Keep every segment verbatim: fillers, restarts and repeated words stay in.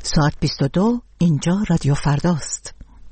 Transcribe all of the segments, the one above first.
ساعت بیست و دو، اینجا رادیو فرداست.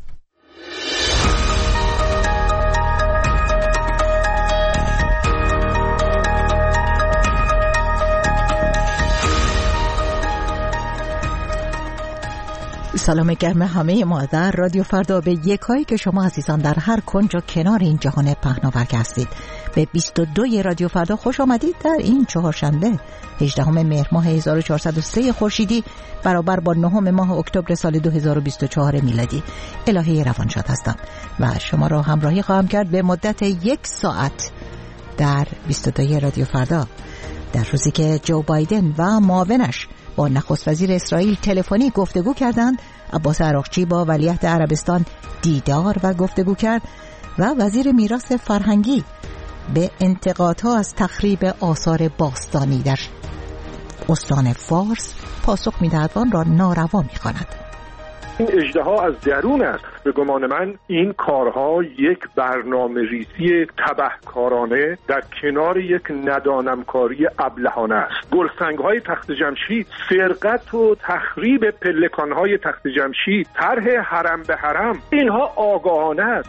سلام گرم همه ما در رادیو فردا به یکایی که شما عزیزان در هر کنج و کنار این جهان پهناورد هستید. به بیست و دو رادیو فردا خوش آمدید. در این چهارشنبه هجدهم مهر ماه هزار و چهارصد و سه خورشیدی برابر با نهم ماه اکتبر سال دو هزار و بیست و چهار میلادی. الهی روانشاد هستم و شما را همراهی خواهم کرد به مدت یک ساعت در بیست و دو رادیو فردا، در روزی که جو بایدن و معاونش با نخست وزیر اسرائیل تلفنی گفتگو کردند. عباس عراقچی با ولیعهد عربستان دیدار و گفتگو کرد و وزیر میراث فرهنگی به انتقادها از تخریب آثار باستانی در استان فارس پاسخ می‌دهد و آن را ناروا می‌خواند. این اژدها از درون است. به گمان من این کارها یک برنامه ریزی تبهکارانه در کنار یک ندانمکاری ابلهانه است. گلسنگ‌های تخت جمشید، سرقت و تخریب پلکان‌های تخت جمشید، طرح حرم به حرم، اینها آگاهانه است.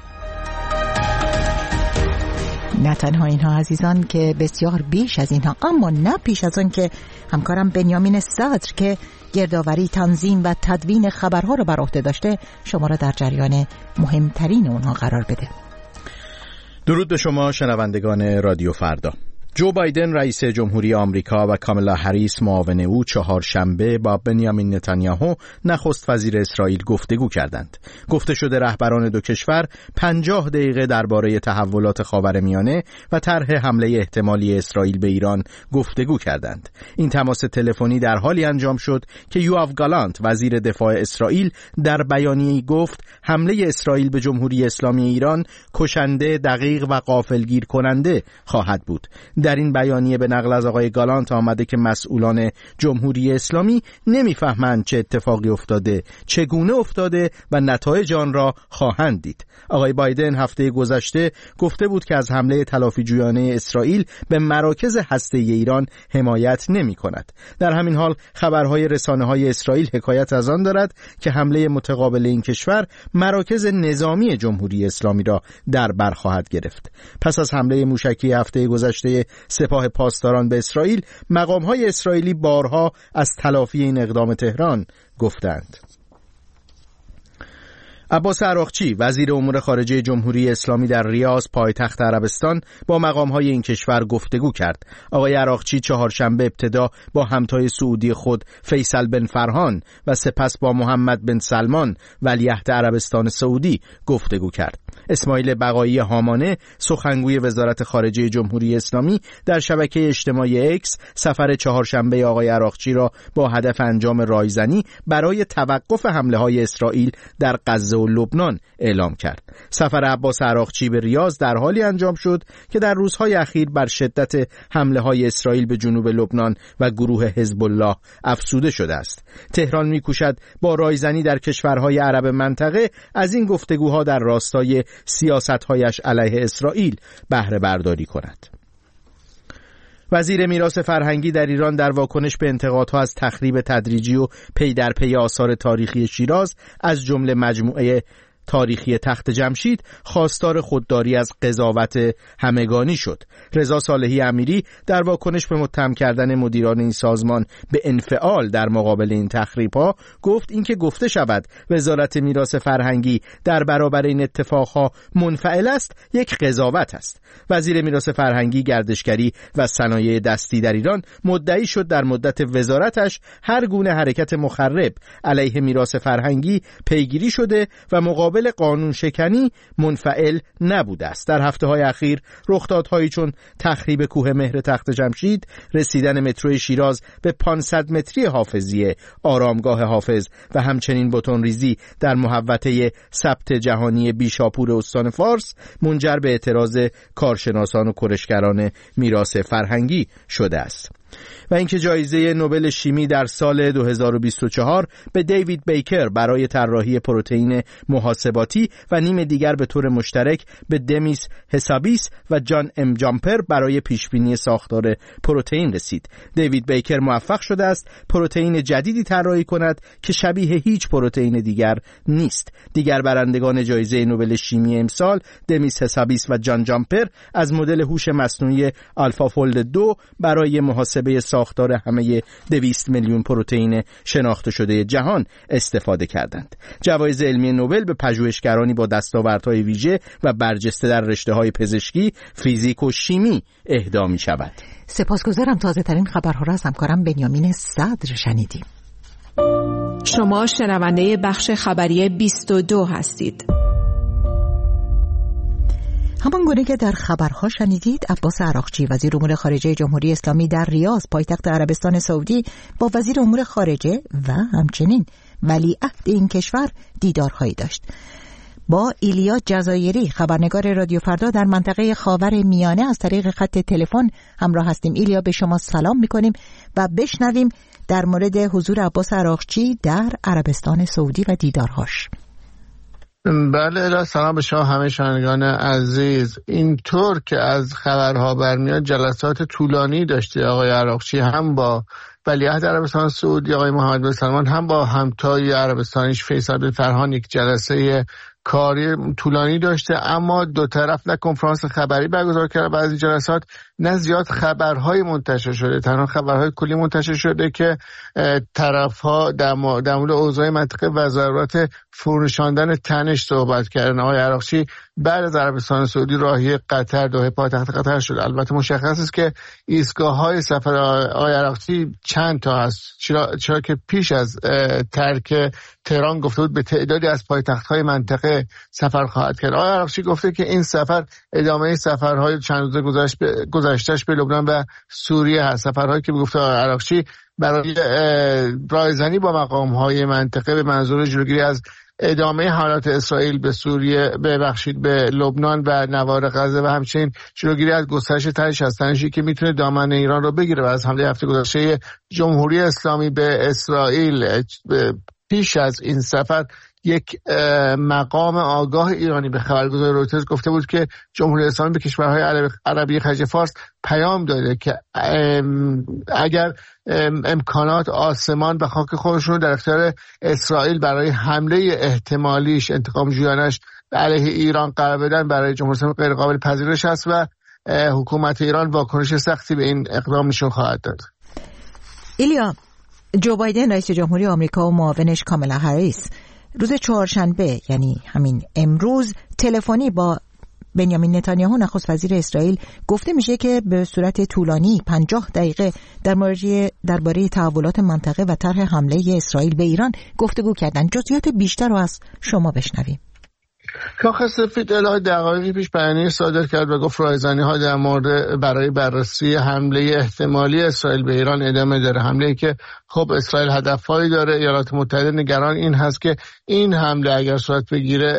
نه تنها اینها عزیزان که بسیار بیش از اینها، اما نه پیش از آن که همکارم بنیامین صدر که گردآوری، تنظیم و تدوین خبرها رو بر عهده داشته شما را در جریان مهمترین اونها قرار بده. درود به شما شنوندگان رادیو فردا. جو بایدن رئیس جمهوری آمریکا و کامالا هریس معاون او چهارشنبه با بنیامین نتانیاهو نخست وزیر اسرائیل گفتگو کردند. گفته شده رهبران دو کشور پنجاه دقیقه درباره تحولات خاورمیانه و طرح حمله احتمالی اسرائیل به ایران گفتگو کردند. این تماس تلفنی در حالی انجام شد که یوآو گالانت وزیر دفاع اسرائیل در بیانیه‌ای گفت حمله اسرائیل به جمهوری اسلامی ایران کشنده، دقیق و غافلگیر کننده خواهد بود. در این بیانیه به نقل از آقای گالانت آمده که مسئولان جمهوری اسلامی نمیفهمند چه اتفاقی افتاده، چگونه افتاده و نتایج آن را خواهند دید. آقای بایدن هفته گذشته گفته بود که از حمله تلافی‌جویانه اسرائیل به مراکز هسته‌ای ایران حمایت نمی‌کند. در همین حال خبرهای رسانه‌های اسرائیل حکایت از آن دارد که حمله متقابل این کشور مراکز نظامی جمهوری اسلامی را در بر خواهد گرفت. پس از حمله موشکی هفته گذشته سپاه پاسداران به اسرائیل، مقام‌های اسرائیلی بارها از تلافی این اقدام تهران گفتند. عباس عراقچی وزیر امور خارجه جمهوری اسلامی در ریاض پایتخت عربستان با مقام‌های این کشور گفتگو کرد. آقای عراقچی چهارشنبه ابتدا با همتای سعودی خود فیصل بن فرهان و سپس با محمد بن سلمان ولیعهد عربستان سعودی گفتگو کرد. اسماعیل بقایی هامانه سخنگوی وزارت خارجه جمهوری اسلامی در شبکه اجتماعی اکس سفر چهارشنبه آقای عراقچی را با هدف انجام رایزنی برای توقف حمله‌های اسرائیل در غزه و لبنان اعلام کرد. سفر عباس عراقچی به ریاض در حالی انجام شد که در روزهای اخیر بر شدت حمله‌های اسرائیل به جنوب لبنان و گروه حزب الله افزوده شده است. تهران می‌کوشد با رایزنی در کشورهای عرب منطقه از این گفتگوها در راستای سیاست‌هایش علیه اسرائیل بهره برداری کند. وزیر میراث فرهنگی در ایران در واکنش به انتقادها از تخریب تدریجی و پی در پی آثار تاریخی شیراز از جمله مجموعه تاریخی تخت جمشید خواستار خودداری از قضاوت همگانی شد. رضا صالحی امیری در واکنش به متهم کردن مدیران این سازمان به انفعال در مقابل این تخریب‌ها گفت اینکه گفته شود وزارت میراث فرهنگی در برابر این اتفاقها منفعل است یک قضاوت است. وزیر میراث فرهنگی، گردشگری و صنایع دستی در ایران مدعی شد در مدت وزارتش هر گونه حرکت مخرب علیه میراث فرهنگی پیگیری شده و مقابل قانون شکنی منفعل نبوده است. در هفته‌های اخیر رخدادهایی چون تخریب کوه مهر تخت جمشید، رسیدن مترو شیراز به پانصد متری حافظیه آرامگاه حافظ و همچنین بتونریزی در محوطه ثبت جهانی بیشاپور استان فارس منجر به اعتراض کارشناسان و کرشگران میراث فرهنگی شده است. و اینکه جایزه نوبل شیمی در سال دو هزار و بیست و چهار به دیوید بیکر برای طراحی پروتئین محاسباتی و نیم دیگر به طور مشترک به دمیس هسابیس و جان ام جامپر برای پیشبینی ساختار پروتئین رسید. دیوید بیکر موفق شده است پروتئین جدیدی طراحی کند که شبیه هیچ پروتئین دیگر نیست. دیگر برندگان جایزه نوبل شیمی امسال دمیس هسابیس و جان جامپر از مدل هوش مصنوعی آلفا فولد دو برای محاسبه ساختار همه دویست میلیون پروتئین شناخته شده جهان استفاده کردند. جوایز علمی نوبل به پژوهشگرانی با دستاوردهای ویژه و برجسته در رشته‌های پزشکی، فیزیک و شیمی اهدا می‌شود. سپاسگزارم. تازه‌ترین خبرها را از همکارم بنیامین صدر شنیدیم. شما شنونده بخش خبری بیست و دو هستید. همان گونه که در خبرها شنیدید، عباس عراقچی وزیر امور خارجه جمهوری اسلامی در ریاض پایتخت عربستان سعودی با وزیر امور خارجه و همچنین ولیعهد این کشور دیدارهایی داشت. با ایلیا جزایری خبرنگار رادیو فردا در منطقه خاور میانه از طریق خط تلفن همراه هستیم. ایلیا، به شما سلام میکنیم و بشنویم در مورد حضور عباس عراقچی در عربستان سعودی و دیدارهاش. بله، سلام به شما همه شنوندگان عزیز. اینطور که از خبرها برمیاد جلسات طولانی داشته آقای عراقچی، هم با ولیعهد عربستان سعودی آقای محمد بن سلمان، هم با همتای عربستانیش فیصل بن فرحان یک جلسه کاری طولانی داشته. اما دو طرف نه کنفرانس خبری برگزار کرده بعضی جلسات، نه زیاد خبرهای منتشر شده. تنها خبرهای کلی منتشر شده که طرف‌ها در مورد اوضاع منطقه و ضرورت فرونشاندن تنش صحبت کردن. آقای عراقچی بعد از عربستان سعودی راهی قطر، دوحه پایتخت قطر شد. البته مشخص است که ایستگاه‌های سفر آقای عراقچی چند تا هست، چرا, چرا که پیش از ترک تهران گفته بود به تعدادی از پایتخت‌های منطقه سفر خواهد کرد. آقای عراقچی گفته که این سفر ادامه سفرهای چند روزه گذشت گذشته‌اش به لبنان و سوریه هست. سفرهایی که گفته آقای عراقچی برای رایزنی با مقام‌های منطقه به منظور جلوگیری از ادامه حملات اسرائیل به سوریه، ببخشید به لبنان و نوار غزه و همچنین جلوگیری از گسترش تنش از تنشی که میتونه دامن ایران رو بگیره و از حمله هفته گذشته جمهوری اسلامی به اسرائیل. پیش از این سفر یک مقام آگاه ایرانی به خبرگزاری رویترز گفته بود که جمهوری اسلامی به کشورهای عربی خلیج فارس پیام داده که اگر امکانات آسمان و خاک خودشون در اختیار اسرائیل برای حمله احتمالیش، انتقام جویانش علیه ایران قرار بدن، برای جمهوری اسلامی غیر قابل پذیرش است و حکومت ایران واکنش سختی به این اقدام نشون خواهد داد. ایلیا، جو بایدن رئیس جمهوری آمریکا و معاونش کامالا هریس روز چهارشنبه، یعنی همین امروز، تلفنی با بنیامین نتانیاهو نخست وزیر اسرائیل گفته میشه که به صورت طولانی پنجاه دقیقه در مورد درباره تحولات منطقه و طرح حمله اسرائیل به ایران گفتگو کردن. جزئیات بیشتر رو از شما بشنویم. کاخ سفید الهی دقایقی پیش بیانیه صادر کرد و گفت رایزنی‌ها در مورد برای بررسی حمله احتمالی اسرائیل به ایران ادامه داره. حمله‌ای که خب اسرائیل هدفهایی داره. ایالات متحده نگران این هست که این حمله اگر صورت بگیره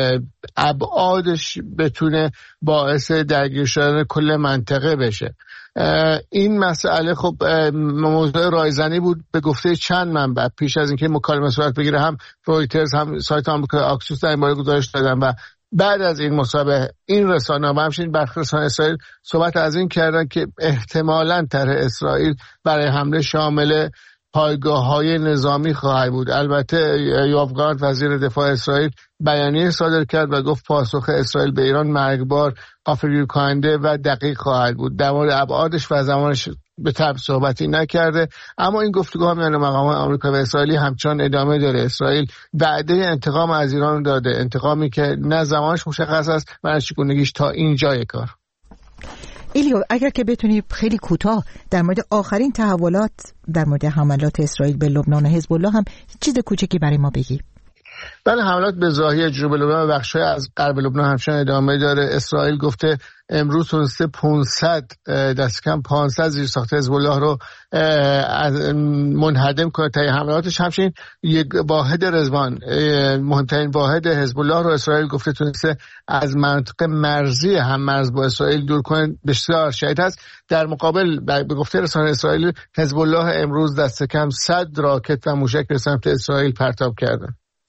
ابعادش بتونه باعث درگیر شدن کل منطقه بشه. این مسئله خب موضوع رایزنی بود به گفته چند منبع پیش از اینکه مکالمه صورت بگیره. هم رویترز هم سایت آمریکای آکسیوس در این باره گزارش دادن و بعد از این مسابقه این رسانه و همچنین برخی رسانه‌های اسرائیل صحبت از این کردن که احتمالاً طرح اسرائیل برای حمله شامل پایگاه‌های نظامی خواهد بود. البته یوآف گالانت وزیر دفاع اسرائیل بیانیه صادر کرد و گفت پاسخ اسرائیل به ایران مرگبار، غافلگیر کننده و دقیق خواهد بود. در مورد ابعادش و زمانش به طب صحبتی نکرده، اما این گفتگوها میان مقامات آمریکا و اسرائیلی همچنان ادامه داره. اسرائیل وعده انتقام از ایران داده، انتقامی که نه زمانش مشخص است و نه چگونگیش تا اینجای کار. ایلیو، اگر که بتونی خیلی کوتاه در مورد آخرین تحولات در مورد حملات اسرائیل به لبنان و حزب الله هم چیز کوچکی برای ما بگی. بله، حملات به ضاحیه جنوب لبنان و بخش‌های از غرب لبنان همچنان ادامه داره. اسرائیل گفته امروز تونسته پانصد دست کم پانصد زیرساخت حزب الله رو منهدم کنه تا حملاتش. همچنین یک واحد رضوان، مهمترین واحد حزب الله رو اسرائیل گفته تونسته از منطقه مرزی هم مرز با اسرائیل دور کنه. بسیار شهید هست. در مقابل به گفته رسانه اسرائیل، حزب الله امروز دست کم صد راکت و موشک به سمت اسرائیل پرتاب کرده.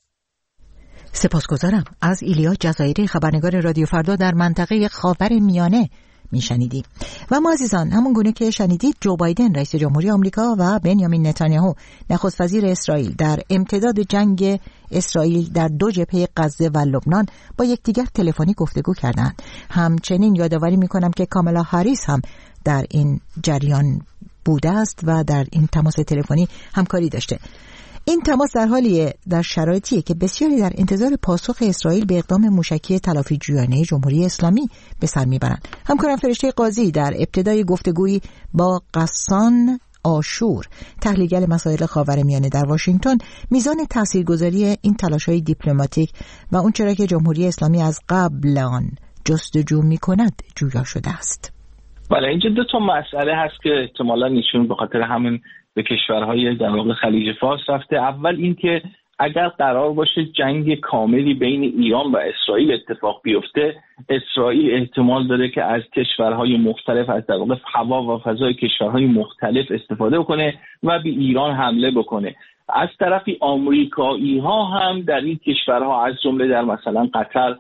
سپاسگزارم. از ایلیا جزایری، خبرنگار رادیو فردا در منطقه خاورمیانه میشنیدیم. و ما عزیزان، همون گونه که شنیدید، جو بایدن رئیس جمهوری آمریکا و بنیامین نتانیاهو نخست وزیر اسرائیل در امتداد جنگ اسرائیل در دو جبهه غزه و لبنان با یکدیگر تلفنی گفتگو کردند. همچنین یادآوری میکنم که کامالا هاریس هم در این جریان بوده است و در این تماس تلفنی همکاری داشته. این تماس در حالیه در شرایطیه که بسیاری در انتظار پاسخ اسرائیل به اقدام موشکی تلافی جویانه جمهوری اسلامی به سر میبرند. همکارم فرشته قاضی در ابتدای گفتگویی با قسان آشور، تحلیلگر مسائل خاورمیانه در واشنگتن، میزان تاثیرگذاری این تلاش‌های دیپلماتیک و اون چرا که جمهوری اسلامی از قبل آن جستجو میکند جویا شده است. بله، اینجا دو تا مسئله هست که احتمالاً ایشون به خاطر همین به کشورهای در واقع خلیج فارس رفته. اول این که اگر قرار باشه جنگ کاملی بین ایران و اسرائیل اتفاق بیفته، اسرائیل احتمال داره که از کشورهای مختلف، از در واقع هوا و فضای کشورهای مختلف استفاده کنه و به ایران حمله بکنه. از طرفی آمریکایی ها هم در این کشورها از جمله در مثلا قطر،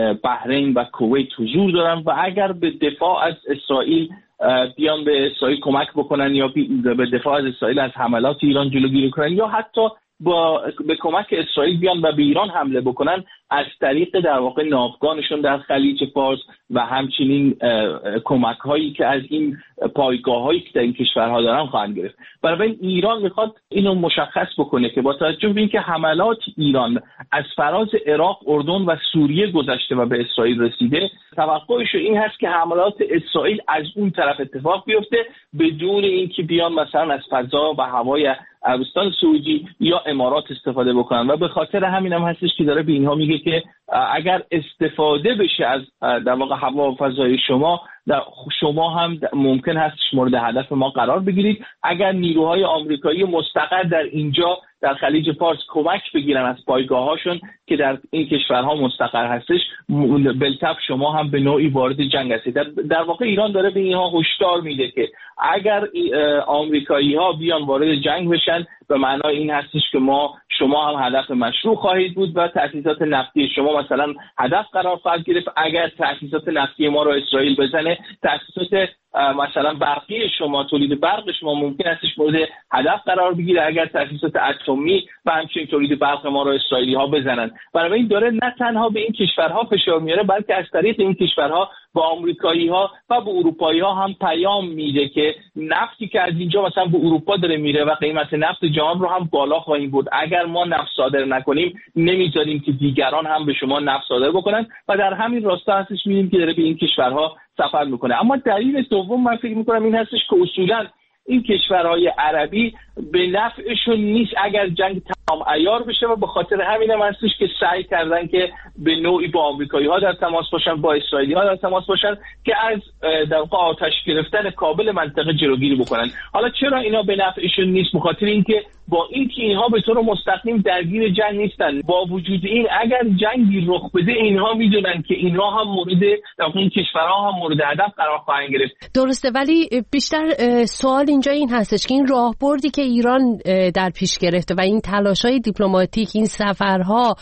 بحرین و کویت حضور دارن و اگر به دفاع از اسرائیل بیان به اسرائیل کمک بکنن یا به دفاع از اسرائیل از حملات ایران جلوگیری کنن یا حتی با به کمک اسرائیل بیان و به ایران حمله بکنن از طریق در واقع ناوگانشون در خلیج فارس و همچنین کمک هایی که از این پایگاه هایی که در این کشورها دارن خواهند گرفت. برای ایران میخواد اینو مشخص بکنه که با توجه به اینکه حملات ایران از فراز عراق، اردن و سوریه گذشته و به اسرائیل رسیده، توقعش این هست که حملات اسرائیل از اون طرف اتفاق بیفته بدون اینکه بیان مثلا از فضا و هوای عربستان سعودی یا امارات استفاده بکنن و به خاطر همین هم هستش که داره به اینها میگه که اگر استفاده بشه از در واقع هوا و فضای شما، شما هم ممکن هستش مورد هدف ما قرار بگیرید. اگر نیروهای آمریکایی مستقر در اینجا در خلیج فارس کمک بگیرن از پایگاه‌هاشون که در این کشورها مستقر هستش، بالطبع شما هم به نوعی وارد جنگ هستید. در, در واقع ایران داره به اینها هشدار میده که اگر آمریکایی‌ها بیان وارد جنگ بشن، به معنای این هستش که ما شما هم هدف مشروع خواهید بود و تأسیسات نفتی شما مثلا هدف قرار خواهد گرفت. اگر تأسیسات نفتی ما رو اسرائیل بزنه، تأسیسات مثلا برقی شما، تولید برق شما ممکن استش مورد هدف قرار بگیره اگر تأسیسات اتمی و همچنین تولید برق ما رو اسرائیلی ها بزنن. برای این داره نه تنها به این کشورها فشار میاره، بلکه از طریق این کشورها با آمریکایی ها و به اروپایی ها هم پیام میده که نفتی که از اینجا مثلا به اروپا داره میره و قیمت نفت جهان رو هم بالا خواهیم بود. اگر ما نفت صادر نکنیم، نمیذاریم که دیگران هم به شما نفت صادر بکنن و در همین راستا هستش میبینیم که داره به این کشورها سفر میکنه. اما دلیل دوم من فکر میکنم این هستش که اصولا این کشورهای عربی به نفعشون نیست اگر جنگ تمام عیار بشه و به خاطر همین هم هستش که سعی کردن که به نوعی با آمریکایی ها در تماس باشن، با اسرائیلی ها در تماس باشن که از در واقع آتش گرفتن کابل منطقه جلوگیری بکنن. حالا چرا اینا به نفعشون نیست؟ بخاطر اینکه با اینکه اینها به طور مستقیم درگیر جنگ نیستن، با وجود این اگر جنگی رخ بده اینها میدونن که اینها هم مورد در واقع این کشورها هم مورد هدف قرار خواهند گرفت. درسته، ولی بیشتر سوال اینجا این هستش که این راهبردی که ایران در پیش گرفته و این تلاش‌های دیپلماتیک، این سفرها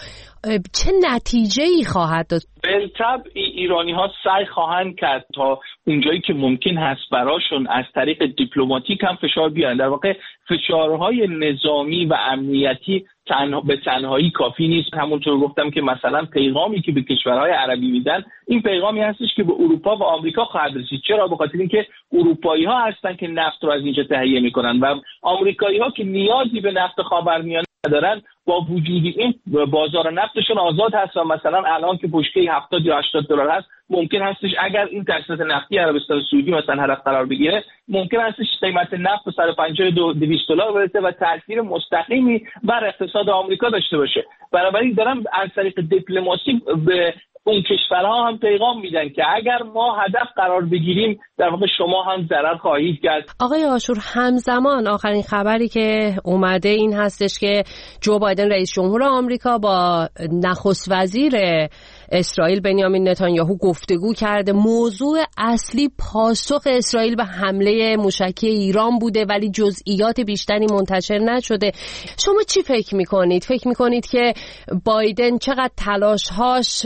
چه نتیجه‌ای خواهد داد؟ بالطبع ایرانی‌ها سعی خواهند کرد تا اونجایی که ممکن هست براشون از طریق دیپلماتیک هم فشار بیارن. در واقع فشارهای نظامی و امنیتی تنها به تنهایی کافی نیست. همونطور گفتم که مثلا پیغامی که به کشورهای عربی میدن، این پیغامی هستش که به اروپا و آمریکا خواهد رسید. چرا؟ به خاطر اینکه اروپایی‌ها هستن که نفت رو از اینجا تهیه میکنن و آمریکایی‌ها که نیازی به نفت خاورمیانه ندارن، با وجود این بازار نفتشون آزاد هست و مثلا الان که بشکه هفتاد یا هشتاد دلار هست، ممکن هستش اگر این تأسیسات نفتی عربستان سعودی مثلا هدف قرار بگیره، ممکن هستش قیمت نفت به صد و پنجاه تا دویست دلار برسه و تأثیر مستقیمی بر اقتصاد آمریکا داشته باشه. بنابراین دارم از طریق دیپلماسی به اون کشورها هم پیغام میدن که اگر ما هدف قرار بگیریم در واقع شما هم ضرر خواهید کرد. آقای عاشور، همزمان آخرین خبری که اومده این هستش که جو بایدن رئیس جمهور آمریکا با نخست وزیر اسرائیل بنیامین نتانیاهو گفتگو کرده. موضوع اصلی پاسخ اسرائیل به حمله موشکی ایران بوده ولی جزئیات بیشتری منتشر نشده. شما چی فکر میکنید؟ فکر میکنید که بایدن چقدر تلاشهاش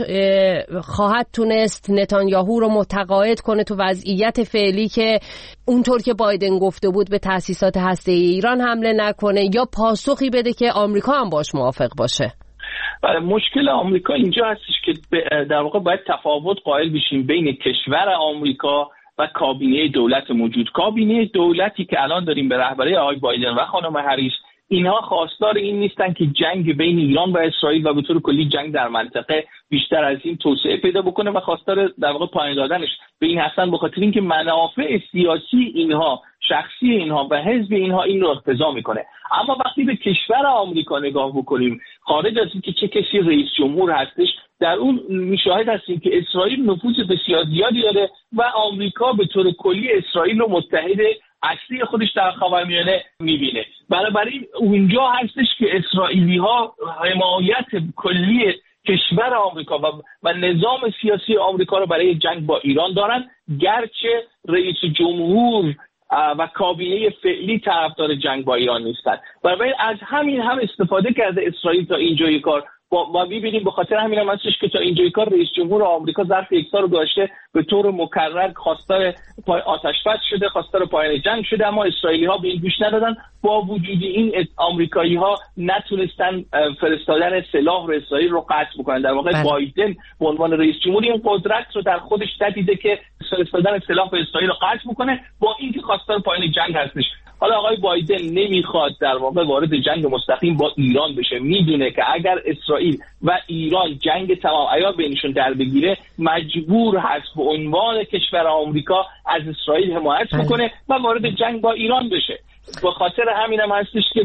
خواهد تونست نتانیاهو رو متقاعد کنه تو وضعیت فعلی که اونطور که بایدن گفته بود به تأسیسات هسته‌ای ایران حمله نکنه، یا پاسخی بده که آمریکا هم باش موافق باشه؟ بله، مشکل آمریکا اینجا هستش که در واقع باید تفاوت قائل بشیم بین کشور آمریکا و کابینه دولت موجود. کابینه دولتی که الان داریم به رهبری آقای بایدن و خانم هریس، اینها خواستار این نیستن که جنگ بین ایران و اسرائیل و به طور کلی جنگ در منطقه بیشتر از این توسعه پیدا بکنه و خواستار در واقع پایان دادنش به این هستن، به خاطر اینکه منافع سیاسی اینها، شخصی اینها و حزب اینها این رو اقتضا میکنه. اما وقتی به کشور آمریکا نگاه بکنیم، خارج از اینکه چه کسی رئیس جمهور هستش، در اون مشاهد هستیم که اسرائیل نفوذ بسیار زیادی داره و آمریکا به طور کلی اسرائیل رو متحد اصلی خودش در خاورمیانه میبینه. بنابراین اونجا هستش که اسرائیلی ها حمایت کلی کشور آمریکا و, و نظام سیاسی آمریکا رو برای جنگ با ایران دارن، گرچه رئیس جمهور و کابینه فعلی طرفدار جنگ با ایران نیستن. بنابراین از همین هم استفاده کرده اسرائیل تا اینجای کار. ما می‌بینیم به خاطر همین هم هستش که تا اینجای کار رئیس جمهور آمریکا ظرف یک سال گذشته به طور مکرر خواستار آتش بس شده، خواستار پایان جنگ شده، اما اسرائیلی‌ها به این گوش ندادن. با وجود این آمریکایی‌ها نتونستن فرستادن سلاح رو اسرائیل رو قطع بکنن. در واقع بله. بایدن به عنوان رئیس جمهور این قدرت رو در خودش دیده که فرستادن سلاح به اسرائیل رو قطع بکنه، با اینکه خواستار پایان جنگ هستش. حالا آقای بایدن نمیخواد در واقع وارد جنگ مستقیم با ایران بشه، میدونه که اگر اسرائیل و ایران جنگ تمام عیار بینشون در بگیره، مجبور هست به عنوان کشور آمریکا از اسرائیل حمایت بکنه و وارد جنگ با ایران بشه. به خاطر همین هم هستش که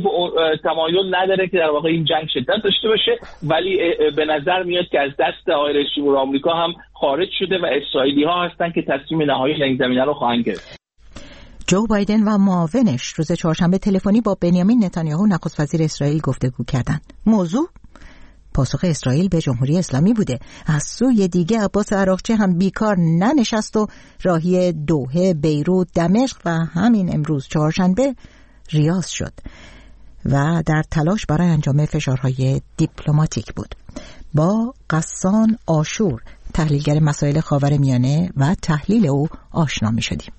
تمایل نداره که در واقع این جنگ شدت داشته باشه، ولی به نظر میاد که از دست آقای رئیس جمهور آمریکا هم خارج شده و اسرائیلی ها هستن که تصمیم نهایی در این زمینه رو خواهند گرفت. جو بایدن و معاونش روز چهارشنبه تلفنی با بنیامین نتانیاهو نخست وزیر اسرائیل گفتگو کردند. موضوع پاسخ اسرائیل به جمهوری اسلامی بوده. از سوی دیگه عباس عراقچی هم بیکار ننشست و راهی دوحه، بیروت، دمشق و همین امروز چهارشنبه ریاض شد و در تلاش برای انجام فشارهای دیپلماتیک بود. با قسان عاشور، تحلیلگر مسائل خاورمیانه و تحلیل او آشنا می شدیم.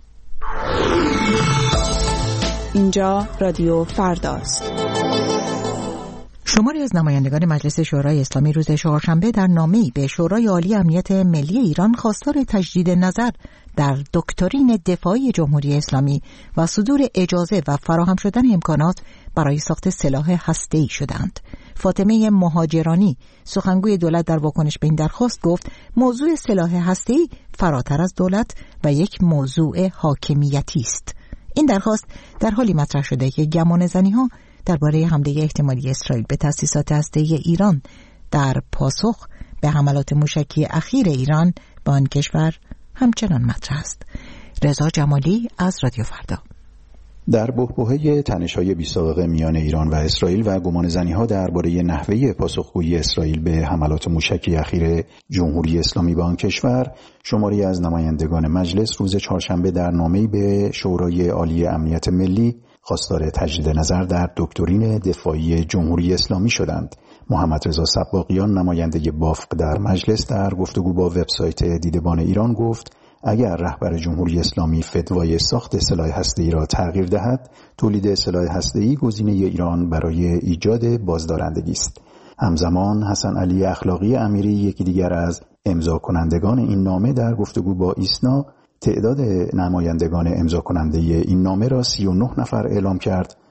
اینجا رادیو فرداست. شماری از نمایندگان مجلس شورای اسلامی روز چهارشنبه در نامه‌ای به شورای عالی امنیت ملی ایران خواستار تجدید نظر در دکترین دفاعی جمهوری اسلامی و صدور اجازه و فراهم شدن امکانات برای ساخت سلاح هسته‌ای شدند. فاطمه مهاجرانی، سخنگوی دولت، در واکنش به این درخواست گفت موضوع سلاح هسته‌ای فراتر از دولت و یک موضوع حاکمیتی است. این درخواست در حالی مطرح شده که گمانه‌زنی‌ها درباره حمله احتمالی اسرائیل به تأسیسات هسته‌ای ایران در پاسخ به حملات موشکی اخیر ایران به آن کشور همچنان مطرح است. رضا جمالی از رادیو فردا. در بحبوحه تنش‌های بی‌سابقه میان ایران و اسرائیل و گمانه‌زنی‌ها درباره نحوه پاسخگویی اسرائیل به حملات موشکی اخیر جمهوری اسلامی به آن کشور، شماری از نمایندگان مجلس روز چهارشنبه در نامه‌ای به شورای عالی امنیت ملی خواستار تجدید نظر در دکترین دفاعی جمهوری اسلامی شدند. محمد رضا سباقیان، نماینده بافق در مجلس، در گفتگو با وبسایت دیدبان ایران گفت اگر رهبر جمهوری اسلامی فتوای ساخت سلاح هسته‌ای را تغییر دهد، تولید سلاح هسته‌ای گزینه ایران برای ایجاد بازدارندگی است. همزمان حسن علی اخلاقی امیری، یکی دیگر از امضا کنندگان این نامه، در گفتگو با ایسنا تعداد نمایندگان امضا کننده این نامه را سی و نه نفر اعلام کرد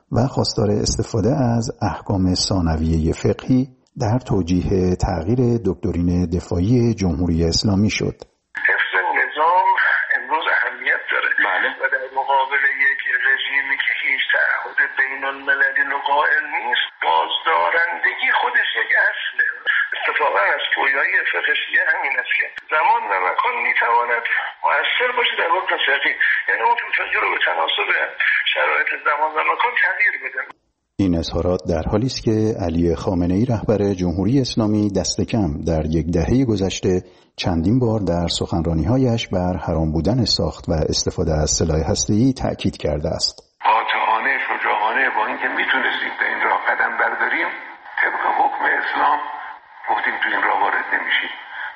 و خواستار استفاده از احکام ثانویه فقهی در توجیه تغییر دکترین دفاعی جمهوری اسلامی شد. حفظ نظام امروز اهمیت داره بله. و در مقابل یک رژیمی که هیچ تعهد بین المللی قائل نیست، بازدارندگی خودش یک اصله. اتفاقا از پویایی فقه شیعه همین است که زمان و مکان میتواند مؤثر باشه در حکم فقهی، یعنی اون فقهی رو به تناسب شرایط زمان و مکان تغییر بده. این اظهارات در حالی است که علی خامنه‌ای رهبر جمهوری اسلامی دست کم در یک دهه گذشته چندین بار در سخنرانی‌هایش بر حرام بودن ساخت و استفاده از سلاح هسته‌ای تأکید کرده است. قاطعانه، شجاعانه با اینکه میتونستیم به این راه قدم برداریم، طبق حکم اسلام گفتیم تو این راه وارد نمیشیم.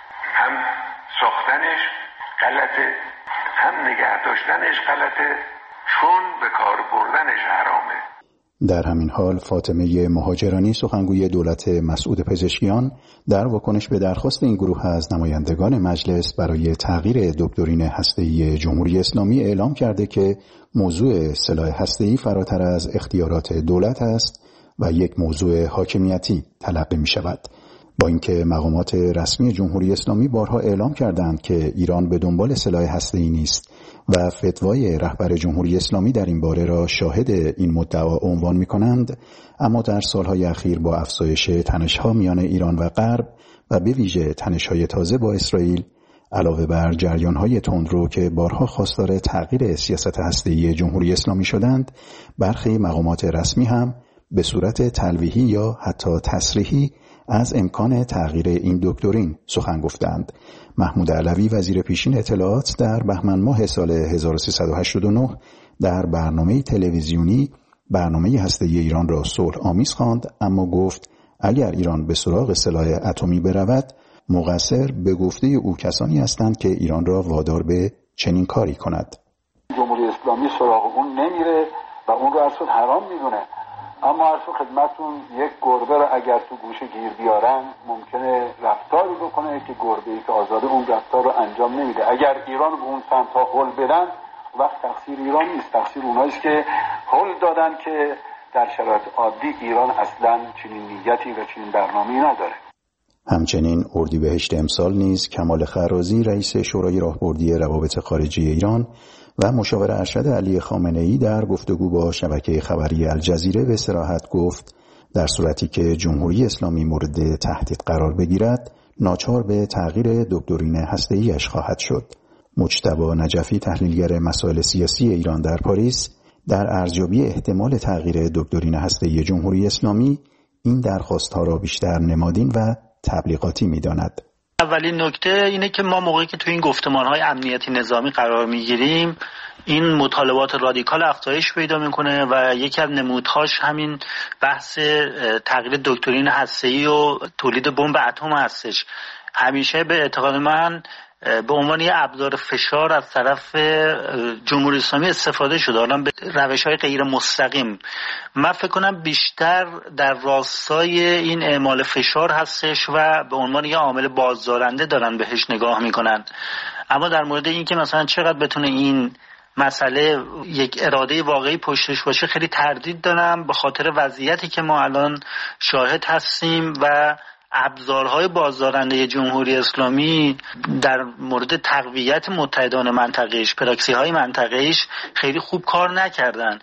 هم ساختنش غلطه، هم نگه داشتنش غلطه، چون به کار بردنش حرامه. در همین حال فاطمه مهاجرانی سخنگوی دولت مسعود پزشکیان در واکنش به درخواست این گروه از نمایندگان مجلس برای تغییر دکترین هسته‌ای جمهوری اسلامی اعلام کرده که موضوع سلاح هسته‌ای فراتر از اختیارات دولت است و یک موضوع حاکمیتی تلقی می شود. با اینکه مقامات رسمی جمهوری اسلامی بارها اعلام کردند که ایران به دنبال سلاح هسته‌ای نیست و فتوای رهبر جمهوری اسلامی در این باره را شاهد این مدعا عنوان می‌کنند، اما در سالهای اخیر با افزایش تنش‌ها میان ایران و غرب و به ویژه تنش‌های تازه با اسرائیل، علاوه بر جریان‌های تندرو که بارها خواستار تغییر سیاست هسته‌ای جمهوری اسلامی شدند، برخی مقامات رسمی هم به صورت تلویحی یا حتی تصریحی از امکان تغییر این دکترین سخن گفتند. محمود علوی وزیر پیشین اطلاعات در بهمن ماه سال هزار و سیصد و هشتاد و نه در برنامه تلویزیونی برنامه هسته‌ای ایران را صلح آمیز خواند، اما گفت اگر ایران به سراغ سلاح اتمی برود، مقصر به گفته او کسانی هستند که ایران را وادار به چنین کاری کند. جمهوری اسلامی سراغ اون نمیره و اون رو اصلا حرام میدونه. اما عرض خدمتون یک گربه رو اگر تو گوشه گیر بیارن ممکنه رفتاری بکنه که گربه‌ای که آزاده اون رفتار رو انجام نمیده. اگر ایران به اون سمت ها هل بدن، وقت تقصیر ایران نیست، تقصیر اوناییست که هل دادن که در شرایط عادی ایران اصلا چنین نیتی و چنین برنامه‌ای نداره. همچنین اردیبهشت امسال نیز کمال خرازی رئیس شورای راهبردی روابط خارجی ایران و مشاور ارشد علی خامنه‌ای در گفتگو با شبکه خبری الجزیره به صراحت گفت در صورتی که جمهوری اسلامی مورد تهدید قرار بگیرد، ناچار به تغییر دکترین هسته‌ای‌اش خواهد شد. مجتبی نجفی تحلیلگر مسائل سیاسی ایران در پاریس در ارزیابی احتمال تغییر دکترین هسته‌ای جمهوری اسلامی این درخواست‌ها را بیشتر نمادین و تبلیغاتی می‌داند. اولین نکته اینه که ما موقعی که تو این گفتمان‌های امنیتی نظامی قرار می‌گیریم، این مطالبات رادیکال افزایش پیدا می‌کنه و یکی از نمودهاش همین بحث تغییر دکترین هسته‌ای و تولید بمب اتم هستش. همیشه به اعتقاد من به عنوان یه ابزار فشار از طرف جمهوری اسلامی استفاده شده، الان به روش‌های غیر مستقیم. من فکر کنم بیشتر در راستای این اعمال فشار هستش و به عنوان یه عامل بازدارنده دارن بهش نگاه میکنن. اما در مورد این که مثلا چقدر بتونه این مسئله یک اراده واقعی پشتش باشه خیلی تردید دارم، به خاطر وضعیتی که ما الان شاهد هستیم و ابزارهای بازدارنده جمهوری اسلامی در مورد تقویت متحدان منطقه‌ایش، پراکسی‌های منطقه‌ایش خیلی خوب کار نکردن.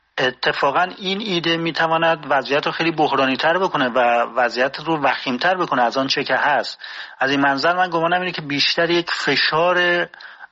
اتفاقا این ایده میتواند وضعیت رو خیلی بحرانی‌تر بکنه و وضعیت رو وخیم‌تر بکنه از آن چه که هست. از این منظر من گمانم اینه که بیشتر یک فشار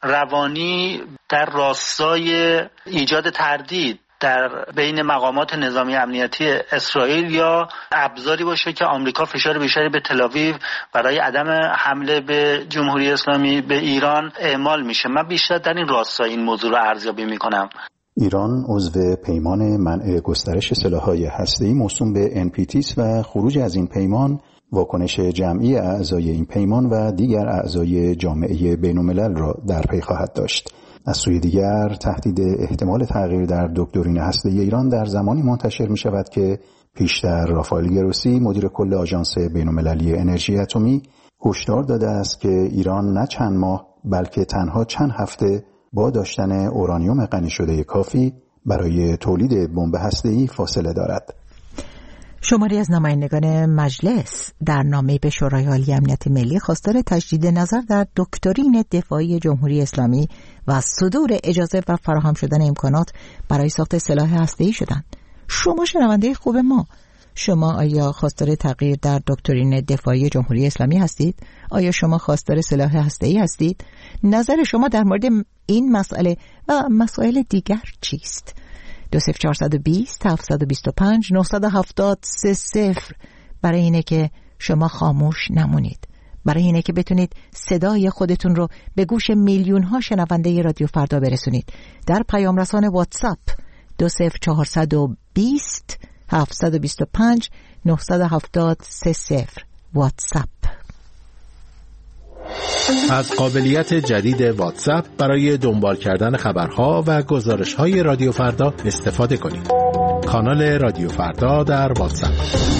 روانی در راستای ایجاد تردید در بین مقامات نظامی امنیتی اسرائیل یا ابزاری باشه که آمریکا فشار بیشتری به تل‌آویو برای عدم حمله به جمهوری اسلامی به ایران اعمال میشه. من بیشتر در این راستا این موضوع رو ارزیابی میکنم. ایران عضو پیمان منع گسترش سلاح‌های هسته‌ای موسوم به ان پی تی است و خروج از این پیمان واکنش جمعی اعضای این پیمان و دیگر اعضای جامعه بین‌الملل را در پی خواهد داشت. از سوی دیگر تهدید احتمال تغییر در دکترین هسته‌ای ایران در زمانی منتشر می شود که پیشتر رافائل گروسی مدیر کل آژانس بین‌المللی انرژی اتمی هشدار داده است که ایران نه چند ماه بلکه تنها چند هفته با داشتن اورانیوم غنی شده کافی برای تولید بمب هسته‌ای فاصله دارد. شماری از نمایندگان مجلس در نامه‌ای به شورای عالی امنیت ملی خواستار تجدید نظر در دکترین دفاعی جمهوری اسلامی و صدور اجازه و فراهم شدن امکانات برای ساخت سلاح هسته‌ای شدند. شما شنونده خوب ما، شما آیا خواستار تغییر در دکترین دفاعی جمهوری اسلامی هستید؟ آیا شما خواستار سلاح هسته‌ای هستید؟ نظر شما در مورد این مسئله و مسائل دیگر چیست؟ دو صفر چهارصد و بیست هفتصد و بیست و پنج نهصد و هفتاد سه صفر برای اینه که شما خاموش نمونید، برای اینه که بتونید صدای خودتون رو به گوش میلیون ها شنونده رادیو فردا برسونید. در پیام رسان واتساپ دو صفر چهارصد و بیست هفتصد و بیست و پنج نهصد و هفتاد سه صفر واتساپ. از قابلیت جدید واتساپ برای دنبال کردن خبرها و گزارش‌های رادیو فردا استفاده کنید. کانال رادیو فردا در واتساپ.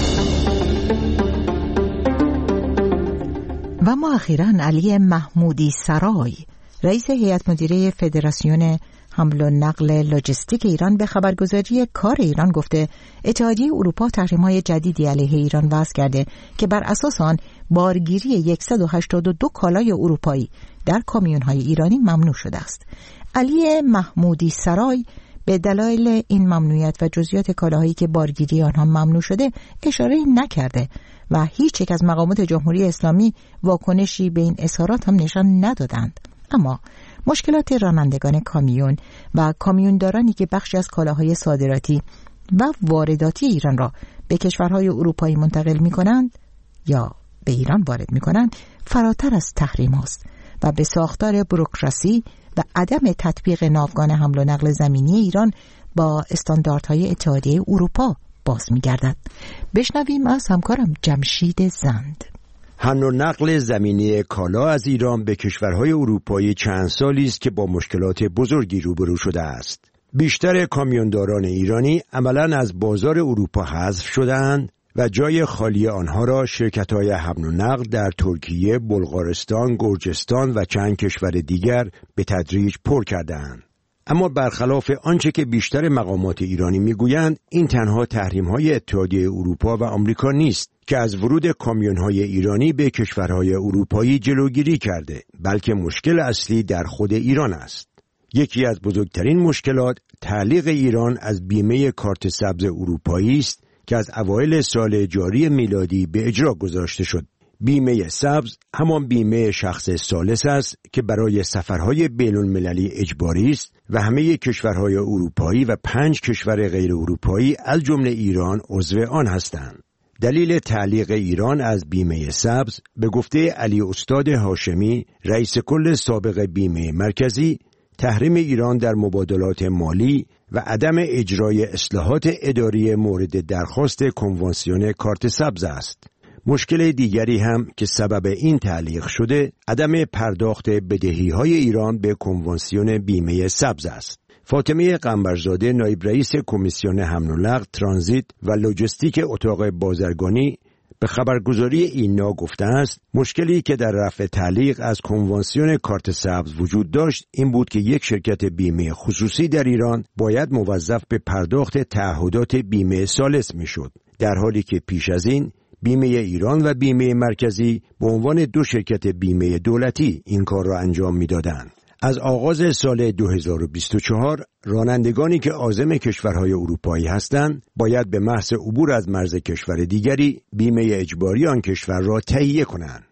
و ما اخیراً علی محمودی سرای، رئیس هیئت مدیره فدراسیون حمل و نقل لوجستیک ایران به خبرگزاری کار ایران گفته اتحادیه اروپا تحریم‌های جدیدی علیه ایران وضع کرده که بر اساس آن بارگیری صد و هشتاد و دو کالای اروپایی در کامیون‌های ایرانی ممنوع شده است. علی محمودی سرای به دلایل این ممنوعیت و جزئیات کالاهایی که بارگیری آنها ممنوع شده اشاره نکرده و هیچ یک از مقامات جمهوری اسلامی واکنشی به این اظهارات هم نشان ندادند. اما مشکلات رانندگان کامیون و کامیوندارانی که بخشی از کالاهای صادراتی و وارداتی ایران را به کشورهای اروپایی منتقل می کنند یا به ایران وارد می کنند فراتر از تحریم است و به ساختار بوروکراسی و عدم تطبیق ناوگان حمل و نقل زمینی ایران با استانداردهای اتحادیه اروپا باز می گردد. بشنویم از همکارم جمشید زند. حمل و نقل زمینی کالا از ایران به کشورهای اروپایی چند سالی است که با مشکلات بزرگی روبرو شده است. بیشتر کامیونداران ایرانی عملاً از بازار اروپا حذف شده‌اند و جای خالی آنها را شرکت‌های حمل و نقل در ترکیه، بلغارستان، گرجستان و چند کشور دیگر به تدریج پر کرده‌اند. اما برخلاف آنچه که بیشتر مقامات ایرانی میگویند، این تنها تحریم‌های اتحادیه اروپا و آمریکا نیست که از ورود کامیون‌های ایرانی به کشورهای اروپایی جلوگیری کرده، بلکه مشکل اصلی در خود ایران است. یکی از بزرگترین مشکلات تعلیق ایران از بیمه کارت سبز اروپایی است که از اوایل سال جاری میلادی به اجرا گذاشته شد. بیمه سبز همان بیمه شخص ثالث است که برای سفرهای بین‌المللی اجباری است و همه کشورهای اروپایی و پنج کشور غیر اروپایی از جمله ایران عضو آن هستند. دلیل تعلیق ایران از بیمه سبز به گفته علی استاد هاشمی، رئیس کل سابق بیمه مرکزی، تحریم ایران در مبادلات مالی و عدم اجرای اصلاحات اداری مورد درخواست کنوانسیون کارت سبز است. مشکل دیگری هم که سبب این تعلیق شده، عدم پرداخت بدهی‌های ایران به کنوانسیون بیمه سبز است. فاطمه قنبرزاده، نایب رئیس کمیسیون حمل و نقل، ترانزیت و لوجستیک اتاق بازرگانی به خبرگزاری اینا گفته است مشکلی که در رفع تعلیق از کنوانسیون کارت سبز وجود داشت این بود که یک شرکت بیمه خصوصی در ایران باید موظف به پرداخت تعهدات بیمه ثالث میشد، در حالی که پیش از این بیمه ایران و بیمه مرکزی به عنوان دو شرکت بیمه دولتی این کار را انجام میدادند. از آغاز سال دو هزار و بیست و چهار رانندگانی که عازم کشورهای اروپایی هستند باید به محض عبور از مرز کشور دیگری بیمه اجباری آن کشور را تهیه کنند.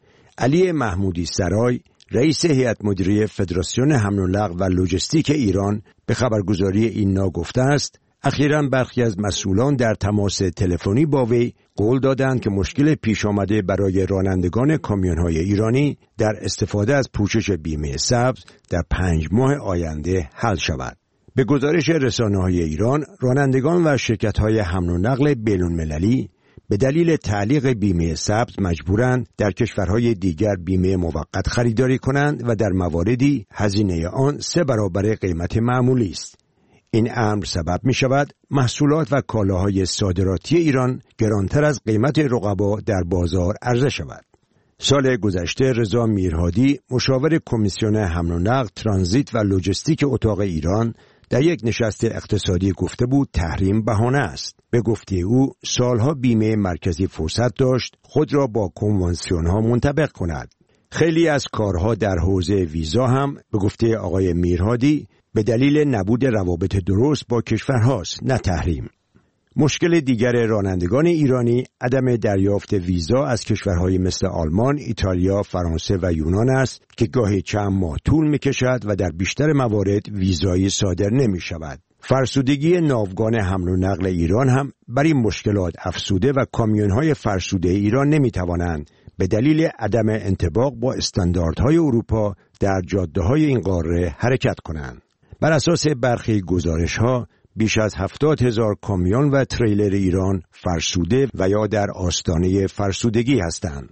علی محمودی سرای، رئیس هیئت مدیره فدراسیون حمل و نقل و لوجستیک ایران به خبرگزاری اینا گفته است اخیراً برخی از مسئولان در تماس تلفنی با وی قول دادند که مشکل پیش آمده برای رانندگان کامیون‌های ایرانی در استفاده از پوشش بیمه سبز در پنج ماه آینده حل شود. به گزارش رسانه‌های ایران، رانندگان و شرکت‌های حمل و نقل بین‌المللی به دلیل تعلیق بیمه سبز مجبورند در کشورهای دیگر بیمه موقت خریداری کنند و در مواردی هزینه آن سه برابر قیمت معمولی است. این امر سبب می شود محصولات و کالاهای صادراتی ایران گرانتر از قیمت رقبا در بازار عرضه شود. سال گذشته رضا میرهادی، مشاور کمیسیون حمل و نقل، ترانزیت و لوجستیک اتاق ایران، در یک نشست اقتصادی گفته بود تحریم بهانه است. به گفته او سالها بیمه مرکزی فرصت داشت خود را با کنوانسیون‌ها منطبق کند. خیلی از کارها در حوزه ویزا هم به گفته آقای میرهادی به دلیل نبود روابط درست با کشورهاست، نه تحریم. مشکل دیگر رانندگان ایرانی عدم دریافت ویزا از کشورهای مثل آلمان، ایتالیا، فرانسه و یونان است که گاهی چند ماه طول می‌کشد و در بیشتر موارد ویزایی صادر نمی‌شود. فرسودگی ناوگان حمل و نقل ایران هم بر این مشکلات افزوده و کامیون‌های فرسوده ایران نمی‌توانند به دلیل عدم انطباق با استانداردهای اروپا در جاده‌های این قاره حرکت کنند. بر اساس برخی گزارش‌ها بیش از هفتاد هزار کامیون و تریلر ایران فرسوده و یا در آستانه فرسودگی هستند.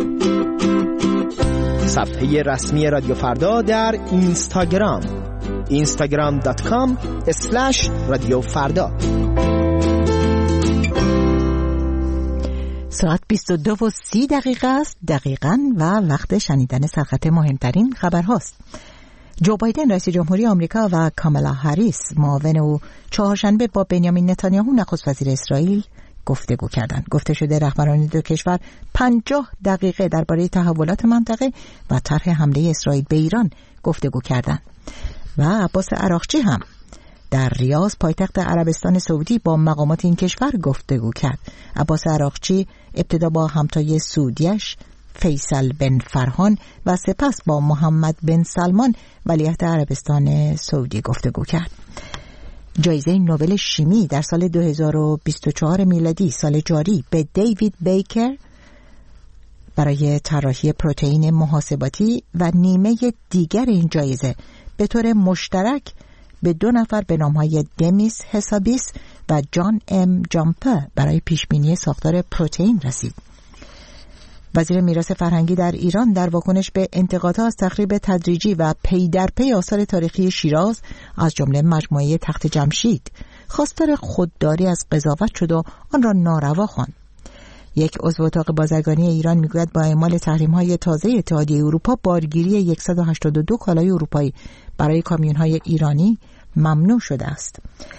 صفحه رسمی رادیو فردا در اینستاگرام اینستاگرام دات کام اسلش رادیو فردا. ساعت بیست و دو و سی دقیقه است دقیقاً و وقت شنیدن سرخط مهمترین خبر هاست. جو بایدن رئیس جمهوری آمریکا و کامالا هریس معاون او چهارشنبه با بنیامین نتانیاهو نخست وزیر اسرائیل گفتگو کردند. گفته شده رهبران دو کشور پنجاه دقیقه درباره تحولات منطقه و طرح حمله اسرائیل به ایران گفتگو کردند. و عباس عراقچی هم در ریاض پایتخت عربستان سعودی با مقامات این کشور گفتگو کرد. عباس عراقچی ابتدا با همتای سعودیش فیصل بن فرهان و سپس با محمد بن سلمان ولیعهد عربستان سعودی گفتگو کرد. جایزه نوبل شیمی در سال دو هزار و بیست و چهار میلادی سال جاری به دیوید بیکر برای طراحی پروتئین محاسباتی و نیمه دیگر این جایزه به طور مشترک به دو نفر به نام‌های دمیس حسابیس و جان ام جامپر برای پیشبینی ساختار پروتئین رسید. وزیر میراث فرهنگی در ایران در واکنش به انتقادها از تخریب تدریجی و پی در پی آثار تاریخی شیراز از جمله مجموعه تخت جمشید خواستار خودداری از قضاوت شد و آن را ناروا خواند. یک عضو اتاق بازرگانی ایران میگوید با اعمال تحریم‌های تازه اتحادیه اروپا بارگیری صد و هشتاد و دو کالای اروپایی برای کامیون‌های ایرانی ممنوع شده است.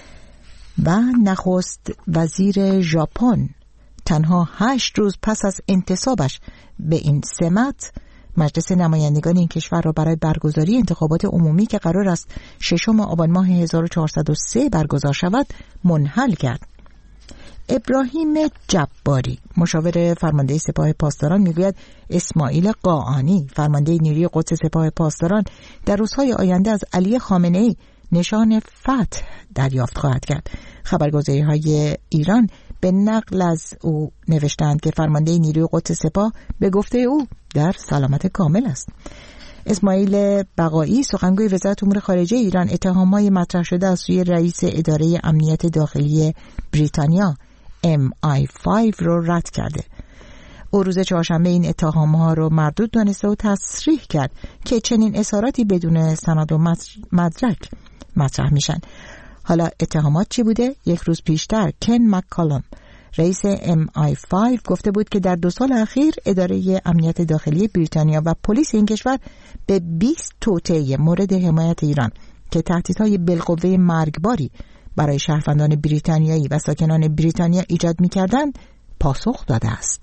و نخست وزیر ژاپن تنها هشت روز پس از انتصابش به این سمت مجلس نمایندگان این کشور را برای برگزاری انتخابات عمومی که قرار است ششم آبان ماه هزار و چهارصد و سه برگزار شود منحل کرد. ابراهیم جباری مشاور فرمانده سپاه پاسداران میگوید اسماعیل قاآنی فرمانده نیروی قدس سپاه پاسداران در روزهای آینده از علی خامنه‌ای نشان فتح دریافت خواهد کرد. خبرگزاری‌های ایران به نقل از او نوشتند که فرمانده نیروی قدس سپاه به گفته او در سلامت کامل است. اسماعیل بقایی سخنگوی وزارت امور خارجه ایران اتهامات مطرح شده از سوی رئیس اداره امنیت داخلی بریتانیا ام آی پنج رو رد کرده. او روز چهارشنبه این اتهام‌ها رو مردود دانسته و تصریح کرد که چنین اظهاراتی بدون سند و مدرک مطرح میشن. حالا اتهامات چی بوده؟ یک روز پیشتر کن مک‌کالم رئیس ام آی پنج گفته بود که در دو سال اخیر اداره امنیت داخلی بریتانیا و پلیس این کشور به بیست توطئه مورد حمایت ایران که تهدیدهای بالقوه مرگباری برای شهروندان بریتانیایی و ساکنان بریتانیا ایجاد می‌کردند پاسخ داده است.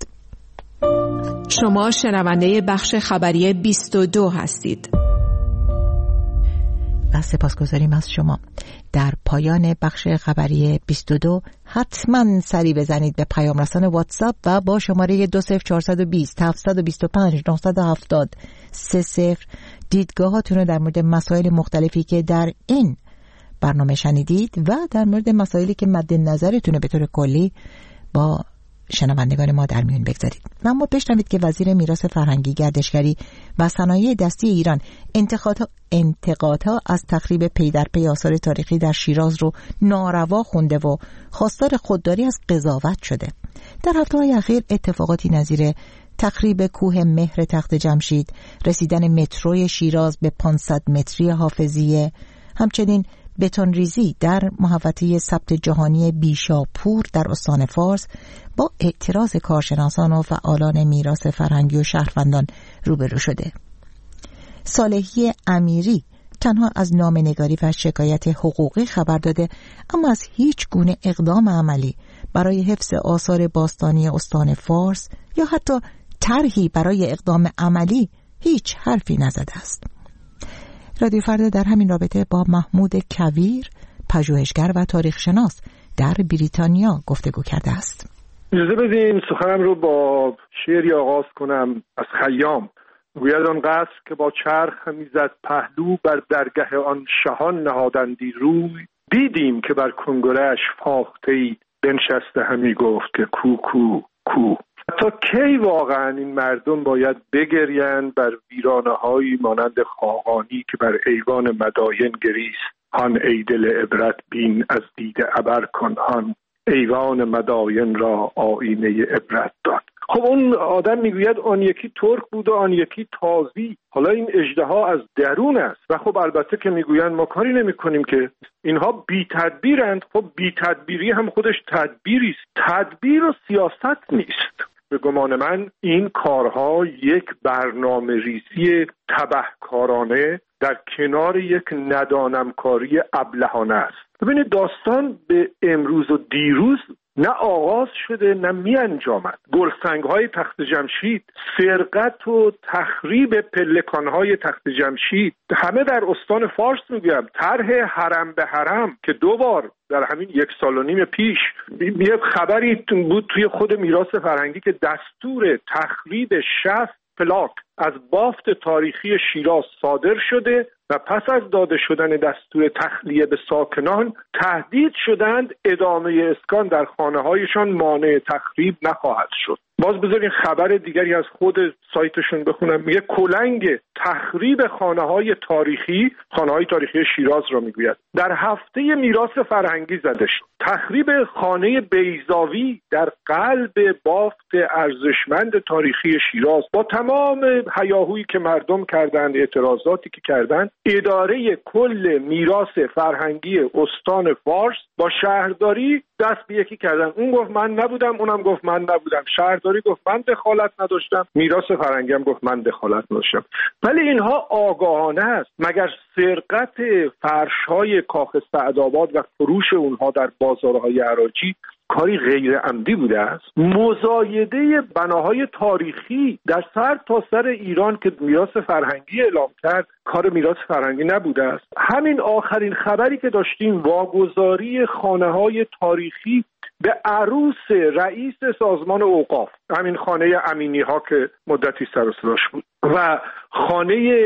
شما شنونده بخش خبری بیست و دو هستید. و سپاسگزاریم از شما. در پایان بخش خبری بیست و دو حتما سری بزنید به پیام رسان واتساپ و با شماره دو صفر چهارصد و بیست هفتصد و بیست و پنج نهصد و هفتاد سه صفر دیدگاهاتون رو در مورد مسائل مختلفی که در این برنامه شنیدید و در مورد مسائلی که مد نظرتونه به طور کلی با شنوندگان ما در میون بگذارید. و اما بشنوید که وزیر میراث فرهنگی، گردشگری و صنایع دستی ایران انتقادها انتقادها از تخریب پی در پی آثار تاریخی در شیراز رو ناروا خونده و خواستار خودداری از قضاوت شده. در هفته‌های اخیر اتفاقاتی نظیر تخریب کوه مهر تخت جمشید، رسیدن متروی شیراز به پانصد متری حافظیه، همچنین بتون ریزی در محوطه ثبت جهانی بیشاپور در استان فارس با اعتراض کارشناسان و فعالان میراث فرهنگی و شهروندان روبرو شده. صالحی امیری تنها از نامه‌نگاری و شکایت حقوقی خبر داده، اما از هیچ گونه اقدام عملی برای حفظ آثار باستانی استان فارس یا حتی طرحی برای اقدام عملی هیچ حرفی نزده است. رادیو فردا در همین رابطه با محمود کویر، پژوهشگر و تاریخ شناس در بریتانیا گفتگو کرده است. اجازه بدین سخنم رو با شعری آغاز کنم از خیام. گوید آن قصر که با چرخ میزد پهلو، بر درگه آن شهان نهادندی روی. دیدیم که بر کنگره‌اش فاخته‌ای بنشسته همی گفت که کو کو کو. تا کی واقعا این مردم باید بگریند بر ویرانه‌هایی مانند خاقانی که بر ایوان مداین گریست؟ هان ای دل عبرت بین از دیده عبر کن، هان ایوان مداین را آینه عبرت داد. خب اون آدم میگوید آن یکی ترک بود و آن یکی تازی. حالا این اژدها از درون است و خب البته که میگویند ما کاری نمی کنیم که اینها بی تدبیرند. خب بی تدبیری هم خودش تدبیری است. تدبیر و سیاست نیست. به گمان من این کارها یک برنامه ریزی تبهکارانه در کنار یک ندانمکاری ابلهانه است. ببینید داستان به امروز و دیروز نه آغاز شده نه می انجامد. گلسنگ‌های تخت جمشید، سرقت و تخریب پلکان‌های تخت جمشید، همه در استان فارس میگم. طرح حرم به حرم که دو بار در همین یک سال و نیم پیش یه خبری بود توی خود میراث فرهنگی که دستور تخریب شصت پلاک از بافت تاریخی شیراز صادر شده و پس از داده شدن دستور تخلیه به ساکنان تهدید شدند ادامه اسکان در خانه‌هایشان مانع تخریب نخواهد شد. باز بذارین خبر دیگری از خود سایتشون بخونم، میگه کلنگ تخریب خانه‌های تاریخی، خانه‌های تاریخی شیراز را میگوید، در هفته میراث فرهنگی زده شد. تخریب خانه بیضاوی در قلب بافت ارزشمند تاریخی شیراز با تمام هیاهویی که مردم کردند، اعتراضاتی که کردند، اداره کل میراث فرهنگی استان فارس با شهرداری دست به یکی کردن. اون گفت من نبودم، اونم گفت من نبودم. شهرداری گفت من دخالت نداشتم، میراث فرهنگی هم گفت من دخالت نداشتم. ولی اینها آگاهانه است. مگر سرقت فرش‌های کاخ سعدآباد و فروش اونها در بازارهای عراجی کاری غیر عمدی بوده است؟ مزایده بناهای تاریخی در سر تا سر ایران که میراث فرهنگی اعلام کرد کار میراث فرهنگی نبوده است. همین آخرین خبری که داشتیم، واگذاری خانه‌های تاریخی به عروس رئیس سازمان اوقاف، همین خانه امینی ها که مدتی سر و صداش بود، و خانه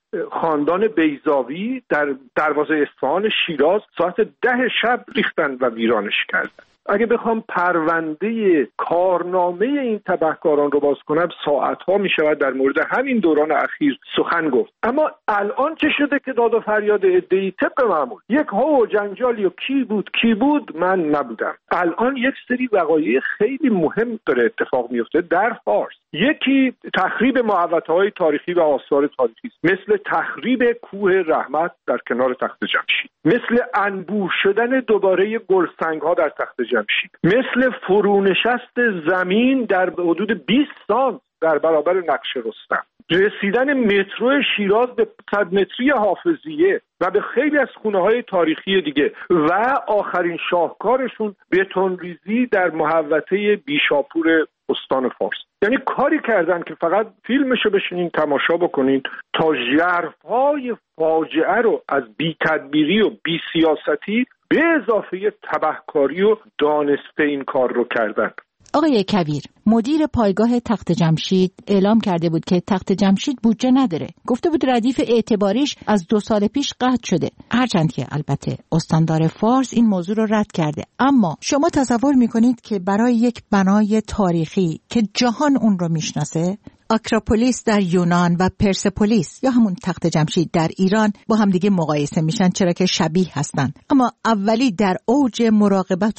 خاندان بیضاوی در دروازه اصفهان شیراز ساعت ده شب ریختن و ویرانش کردن. اگه بخوام پرونده کارنامه این تبهکاران رو باز کنم ساعت‌ها می‌شود در مورد همین دوران اخیر سخن گفت. اما الان چه شده که داد و فریاد عده‌ای طبق معمول یک ها و جنجالی و کی بود کی بود من نبودم. الان یک سری وقایع خیلی مهم داره اتفاق میفته در فارس. یکی تخریب محوطه‌های تاریخی و آثار تاریخی است، مثل تخریب کوه رحمت در کنار تخت جمشید، مثل انبوه شدن دوباره گلسنگ‌ها در تخت جمشید، مثل فرونشست زمین در حدود بیست سانت در برابر نقش رستم، رسیدن مترو شیراز به صد متری حافظیه و به خیلی از خونه‌های تاریخی دیگه، و آخرین شاهکارشون بتون‌ریزی در محوطه بیشاپور استان فارس. یعنی کاری کردن که فقط فیلمشو بشینین تماشا بکنین تا ژرفای فاجعه رو از بی تدبیری و بی سیاستی به اضافه تبهکاری و دانسته این کار رو کردن. آقای کویر، مدیر پایگاه تخت جمشید اعلام کرده بود که تخت جمشید بودجه نداره. گفته بود ردیف اعتباریش از دو سال پیش قطع شده. هرچند که البته استاندار فارس این موضوع رو رد کرده. اما شما تصور میکنید که برای یک بنای تاریخی که جهان اون رو میشناسه، آکروپولیس در یونان و پرسپولیس یا همون تخت جمشید در ایران با هم دیگه مقایسه میشن، چرا که شبیه هستن، اما اولی در اوج مراقبت و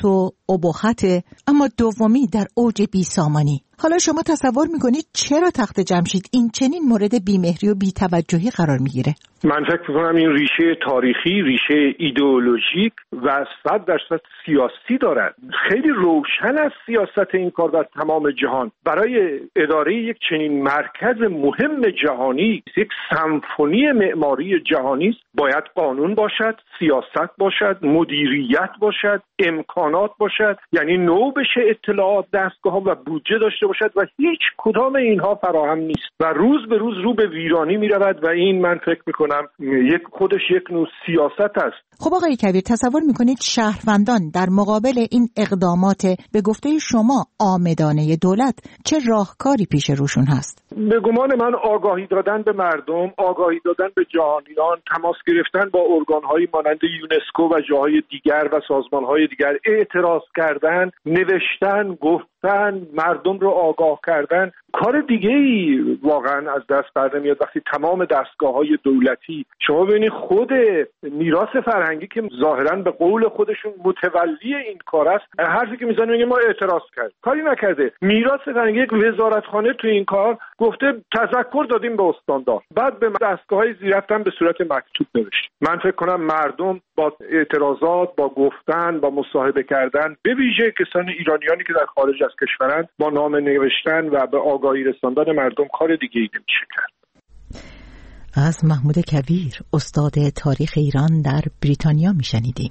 ابهته، اما دومی در اوج بیسامانی. حالا شما تصور میکنید چرا تخت جمشید این چنین مورد بیمهری و بی‌توجهی قرار میگیره؟ من فکر میکنم این ریشه تاریخی، ریشه ایدئولوژیک و صد درصد سیاسی دارد. خیلی روشن است سیاست این کار در تمام جهان. برای اداره یک چنین مرکز مهم جهانی، یک سمفونی معماری جهانی است، باید قانون باشد، سیاست باشد، مدیریت باشد، امکانات باشد، یعنی نو بشه اطلاعات دستگاه‌ها و بودجه داشته باشد و هیچ کدام اینها فراهم نیست و روز به روز رو به ویرانی میرود و این من فکر میکنم یک خودش یک نوع سیاست است. خب آقای کبیر، تصور میکنید شهروندان در مقابل این اقدامات به گفته شما عامدانه دولت چه راهکاری پیش روشون هست؟ به گمان من آگاهی دادن به مردم، آگاهی دادن به جهانیان، تماس گرفتن با ارگان‌های مانند یونسکو و جاهای دیگر و سازمان‌های دیگر، اعتراض کردن، نوشتن، گفتن، مردم رو آگاه کردن. کار دیگه‌ای واقعا از دست بر نمیاد وقتی تمام دستگاه‌های دولتی، شما ببینید خود میراث فرهنگی که ظاهراً به قول خودشون متولی این کار است، حرفی که میزنه میگه ما اعتراض کردیم، کاری نکرده. میراث فرهنگی یک وزارتخانه تو این کار گفته تذکر دادیم به استاندار، بعد به دستگاه‌های زیرفتن به صورت مکتوب نوشت. من فکر کنم مردم با اعتراضات، با گفتن، با مصاحبه کردن، به ویژه کسان ایرانیانی که در خارج از کشورند، با نامه نوشتن و به آگاهی رساندن مردم کار دیگه‌ای نمیشه کرد. از محمود کبیر، استاد تاریخ ایران در بریتانیا میشنیدیم.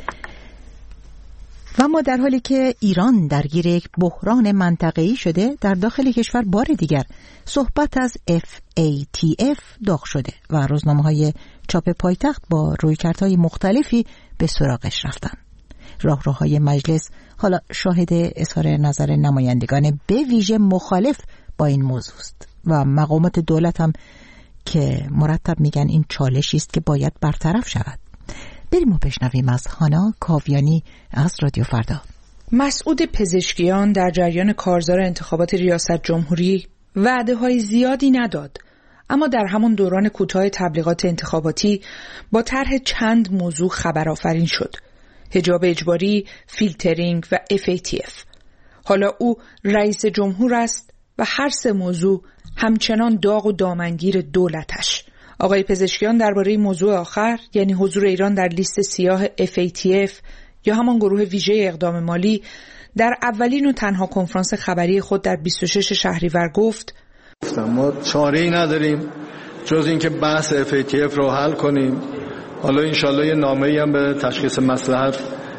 و ما در حالی که ایران درگیر یک بحران منطقه‌ای شده، در داخل کشور بار دیگر صحبت از اف ای تی اف داغ شده و روزنامه‌های چاپ پایتخت با رویکردهای مختلفی به سراغش رفتن. راهروهای مجلس حالا شاهد اظهار نظر نمایندگان به ویژه مخالف با این موضوع است و مقامات دولت هم که مرتب میگن این چالشی است که باید برطرف شود. بریم و بشنویم از هانا کاویانی از رادیو فردا. مسعود پزشکیان در جریان کارزار انتخابات ریاست جمهوری وعده‌های زیادی نداد، اما در همون دوران کوتاه تبلیغات انتخاباتی با طرح چند موضوع خبرآفرین شد: حجاب اجباری، فیلترینگ و اف ای تی اف. حالا او رئیس جمهور است و هر سه موضوع همچنان داغ و دامنگیر دولتش. آقای پزشکیان درباره موضوع آخر، یعنی حضور ایران در لیست سیاه اف ای تی اف یا همان گروه ویژه اقدام مالی، در اولین و تنها کنفرانس خبری خود در بیست و شش شهریور گفت: ما چاره‌ای نداریم جز اینکه بحث اف ای تی اف رو حل کنیم. حالا انشالله یه نامه‌ای هم به تشخیص مصلحت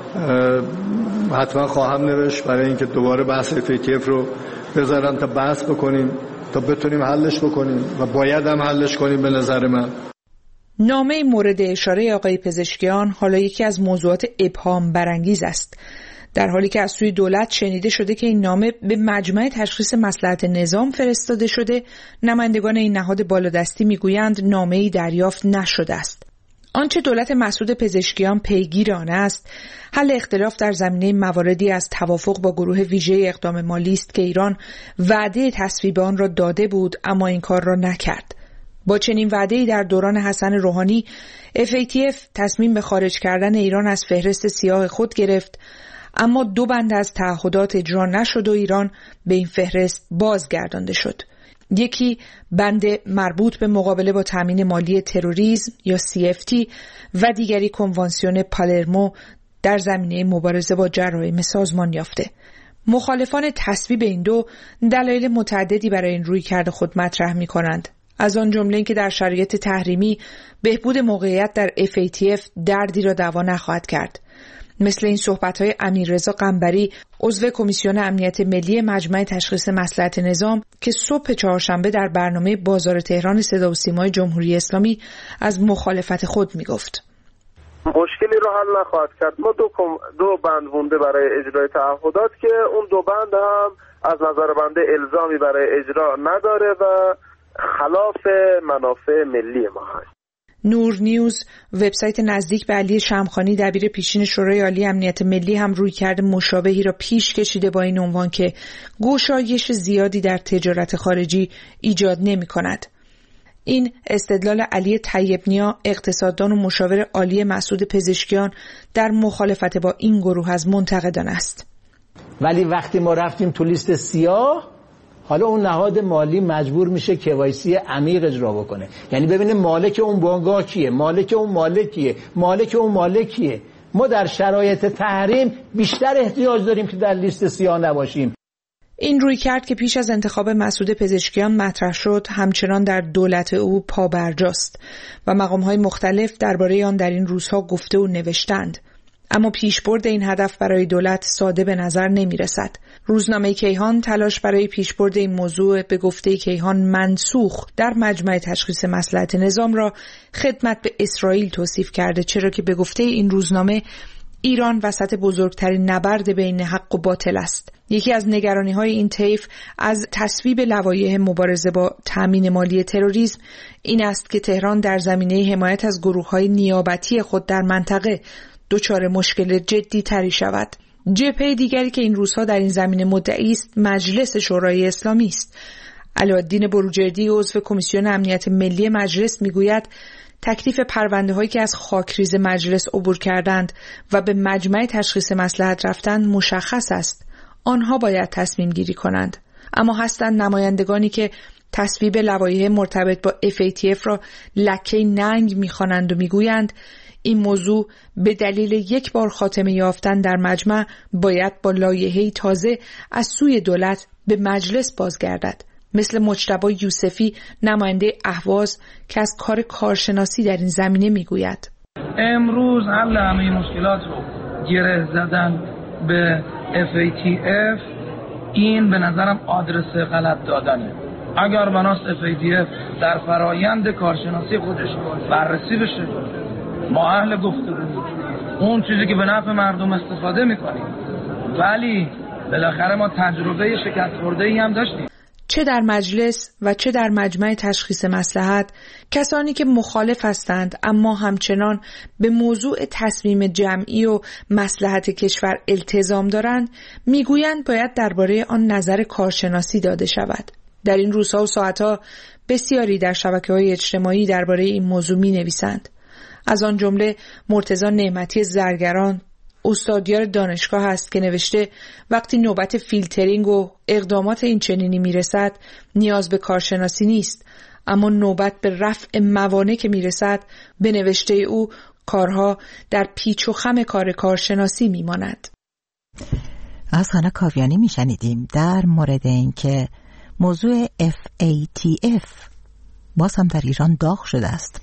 حتما خواهم نوشت برای اینکه دوباره بحث اف ای تی اف رو بذارن تا بحث بکنیم، تا بتونیم حلش بکنیم و باید هم حلش کنیم. به نظر من نامه مورد اشاره آقای پزشکیان حالا یکی از موضوعات ابهام برانگیز است، در حالی که از سوی دولت شنیده شده که این نامه به مجمع تشخیص مصلحت نظام فرستاده شده. نمایندگان این نهاد بالادستی میگویند نامه‌ای دریافت نشده است. آنچه دولت مسعود پزشکیان پیگیر آن است، حل اختلاف در زمینه مواردی از توافق با گروه ویژه اقدام مالی است که ایران وعده تصویب آن را داده بود اما این کار را نکرد. با چنین وعده‌ای در دوران حسن روحانی اف ای تی اف تصمیم به خارج کردن ایران از فهرست سیاه خود گرفت، اما دو بند از تعهدات اجرا نشد و ایران به این فهرست بازگردانده شد. یکی بند مربوط به مقابله با تامین مالی تروریسم یا سی اف تی و دیگری کنوانسیون پالرمو در زمینه مبارزه با جرایم سازمان یافته. مخالفان تصویب این دو دلایل متعددی برای این رویکرد خود مطرح می کنند. از آن جمله اینکه در شرایط تحریمی بهبود موقعیت در اف ای تی اف دردی را دوا نخواهد کرد. مثل این صحبت‌های امیررضا قنبری، عضو کمیسیون امنیت ملی مجمع تشخیص مصلحت نظام، که صبح چهارشنبه در برنامه بازار تهران صدا و سیمای جمهوری اسلامی از مخالفت خود میگفت: مشکلی رو حل نخواهد کرد. ما دو, دو بند مونده برای اجرای تعهدات که اون دو بند هم از نظر بنده الزامی برای اجرا نداره و خلاف منافع ملی ما هست. نور نیوز، وبسایت نزدیک به علی شمخانی دبیر پیشین شورای عالی امنیت ملی، هم رویکرد مشابهی را پیش کشیده با این عنوان که گشایش زیادی در تجارت خارجی ایجاد نمی کند. این استدلال علی طیب‌نیا، اقتصاددان و مشاور عالی مسعود پزشکیان، در مخالفت با این گروه از منتقدان است. ولی وقتی ما رفتیم تو لیست سیاه، حالا اون نهاد مالی مجبور میشه کی‌وای‌سی عمیق اجرا بکنه، یعنی ببینه مالک اون بانگاه کیه، مالک اون مالکیه، مالک اون مالکیه. ما در شرایط تحریم بیشتر احتیاج داریم که در لیست سیاه نباشیم. این روی کرد که پیش از انتخاب مسعود پزشکیان مطرح شد همچنان در دولت او پابرجاست و مقام‌های مختلف درباره آن در این روزها گفته و نوشتند. اما پیشبرد این هدف برای دولت ساده به نظر نمی رسد. روزنامه کیهان تلاش برای پیشبرد این موضوع به گفته کیهان منسوخ در مجمع تشخیص مصلحت نظام را خدمت به اسرائیل توصیف کرده، چرا که به گفته این روزنامه ایران وسط بزرگترین نبرد بین حق و باطل است. یکی از نگرانی‌های این طیف از تصویب لوایح مبارزه با تامین مالی تروریسم این است که تهران در زمینه حمایت از گروه‌های نیابتی خود در منطقه دچار مشکل جدی تری شود. جبهه دیگری که این روزها در این زمینه مدعی است مجلس شورای اسلامی است. علاءالدین بروجردی عضو کمیسیون امنیت ملی مجلس میگوید تکلیف پرونده‌هایی که از خاکریز مجلس عبور کردند و به مجمع تشخیص مصلحت رفتند مشخص است. آنها باید تصمیم گیری کنند. اما هستند نمایندگانی که تصویب لوایح مرتبط با اف ای تی اف را لکه ننگ می‌خوانند و میگویند این موضوع به دلیل یک بار خاتمه یافتن در مجمع باید با لایحه‌ای تازه از سوی دولت به مجلس بازگردد. مثل مجتبی یوسفی نماینده اهواز که از کار کارشناسی در این زمینه میگوید امروز حل همه مشکلات رو گره زدن به اف ای تی اف این به نظرم آدرس غلط دادنه. اگر بناس اف ای تی اف در فرایند کارشناسی خودش بررسی بشه، ما اهل گفتگو اون چیزی که به نفع مردم استفاده میکنیم، ولی بالاخره ما تجربه شکست خورده‌ای هم داشتیم. چه در مجلس و چه در مجمع تشخیص مصلحت کسانی که مخالف هستند اما همچنان به موضوع تصمیم جمعی و مصلحت کشور التزام دارند میگویند باید درباره آن نظر کارشناسی داده شود. در این روزها و ساعتها بسیاری در شبکه‌های اجتماعی درباره این موضوع می‌نویسند. از آن جمله مرتضی نعمتی زرگران، استادیار دانشگاه است که نوشته وقتی نوبت فیلترینگ و اقدامات این چنینی میرسد نیاز به کارشناسی نیست، اما نوبت به رفع موانع که میرسد به نوشته او کارها در پیچ و خم کار کارشناسی میماند. از خانه کاویانی میشنیدیم در مورد اینکه موضوع اف ای تی اف باز هم در ایران داغ شده است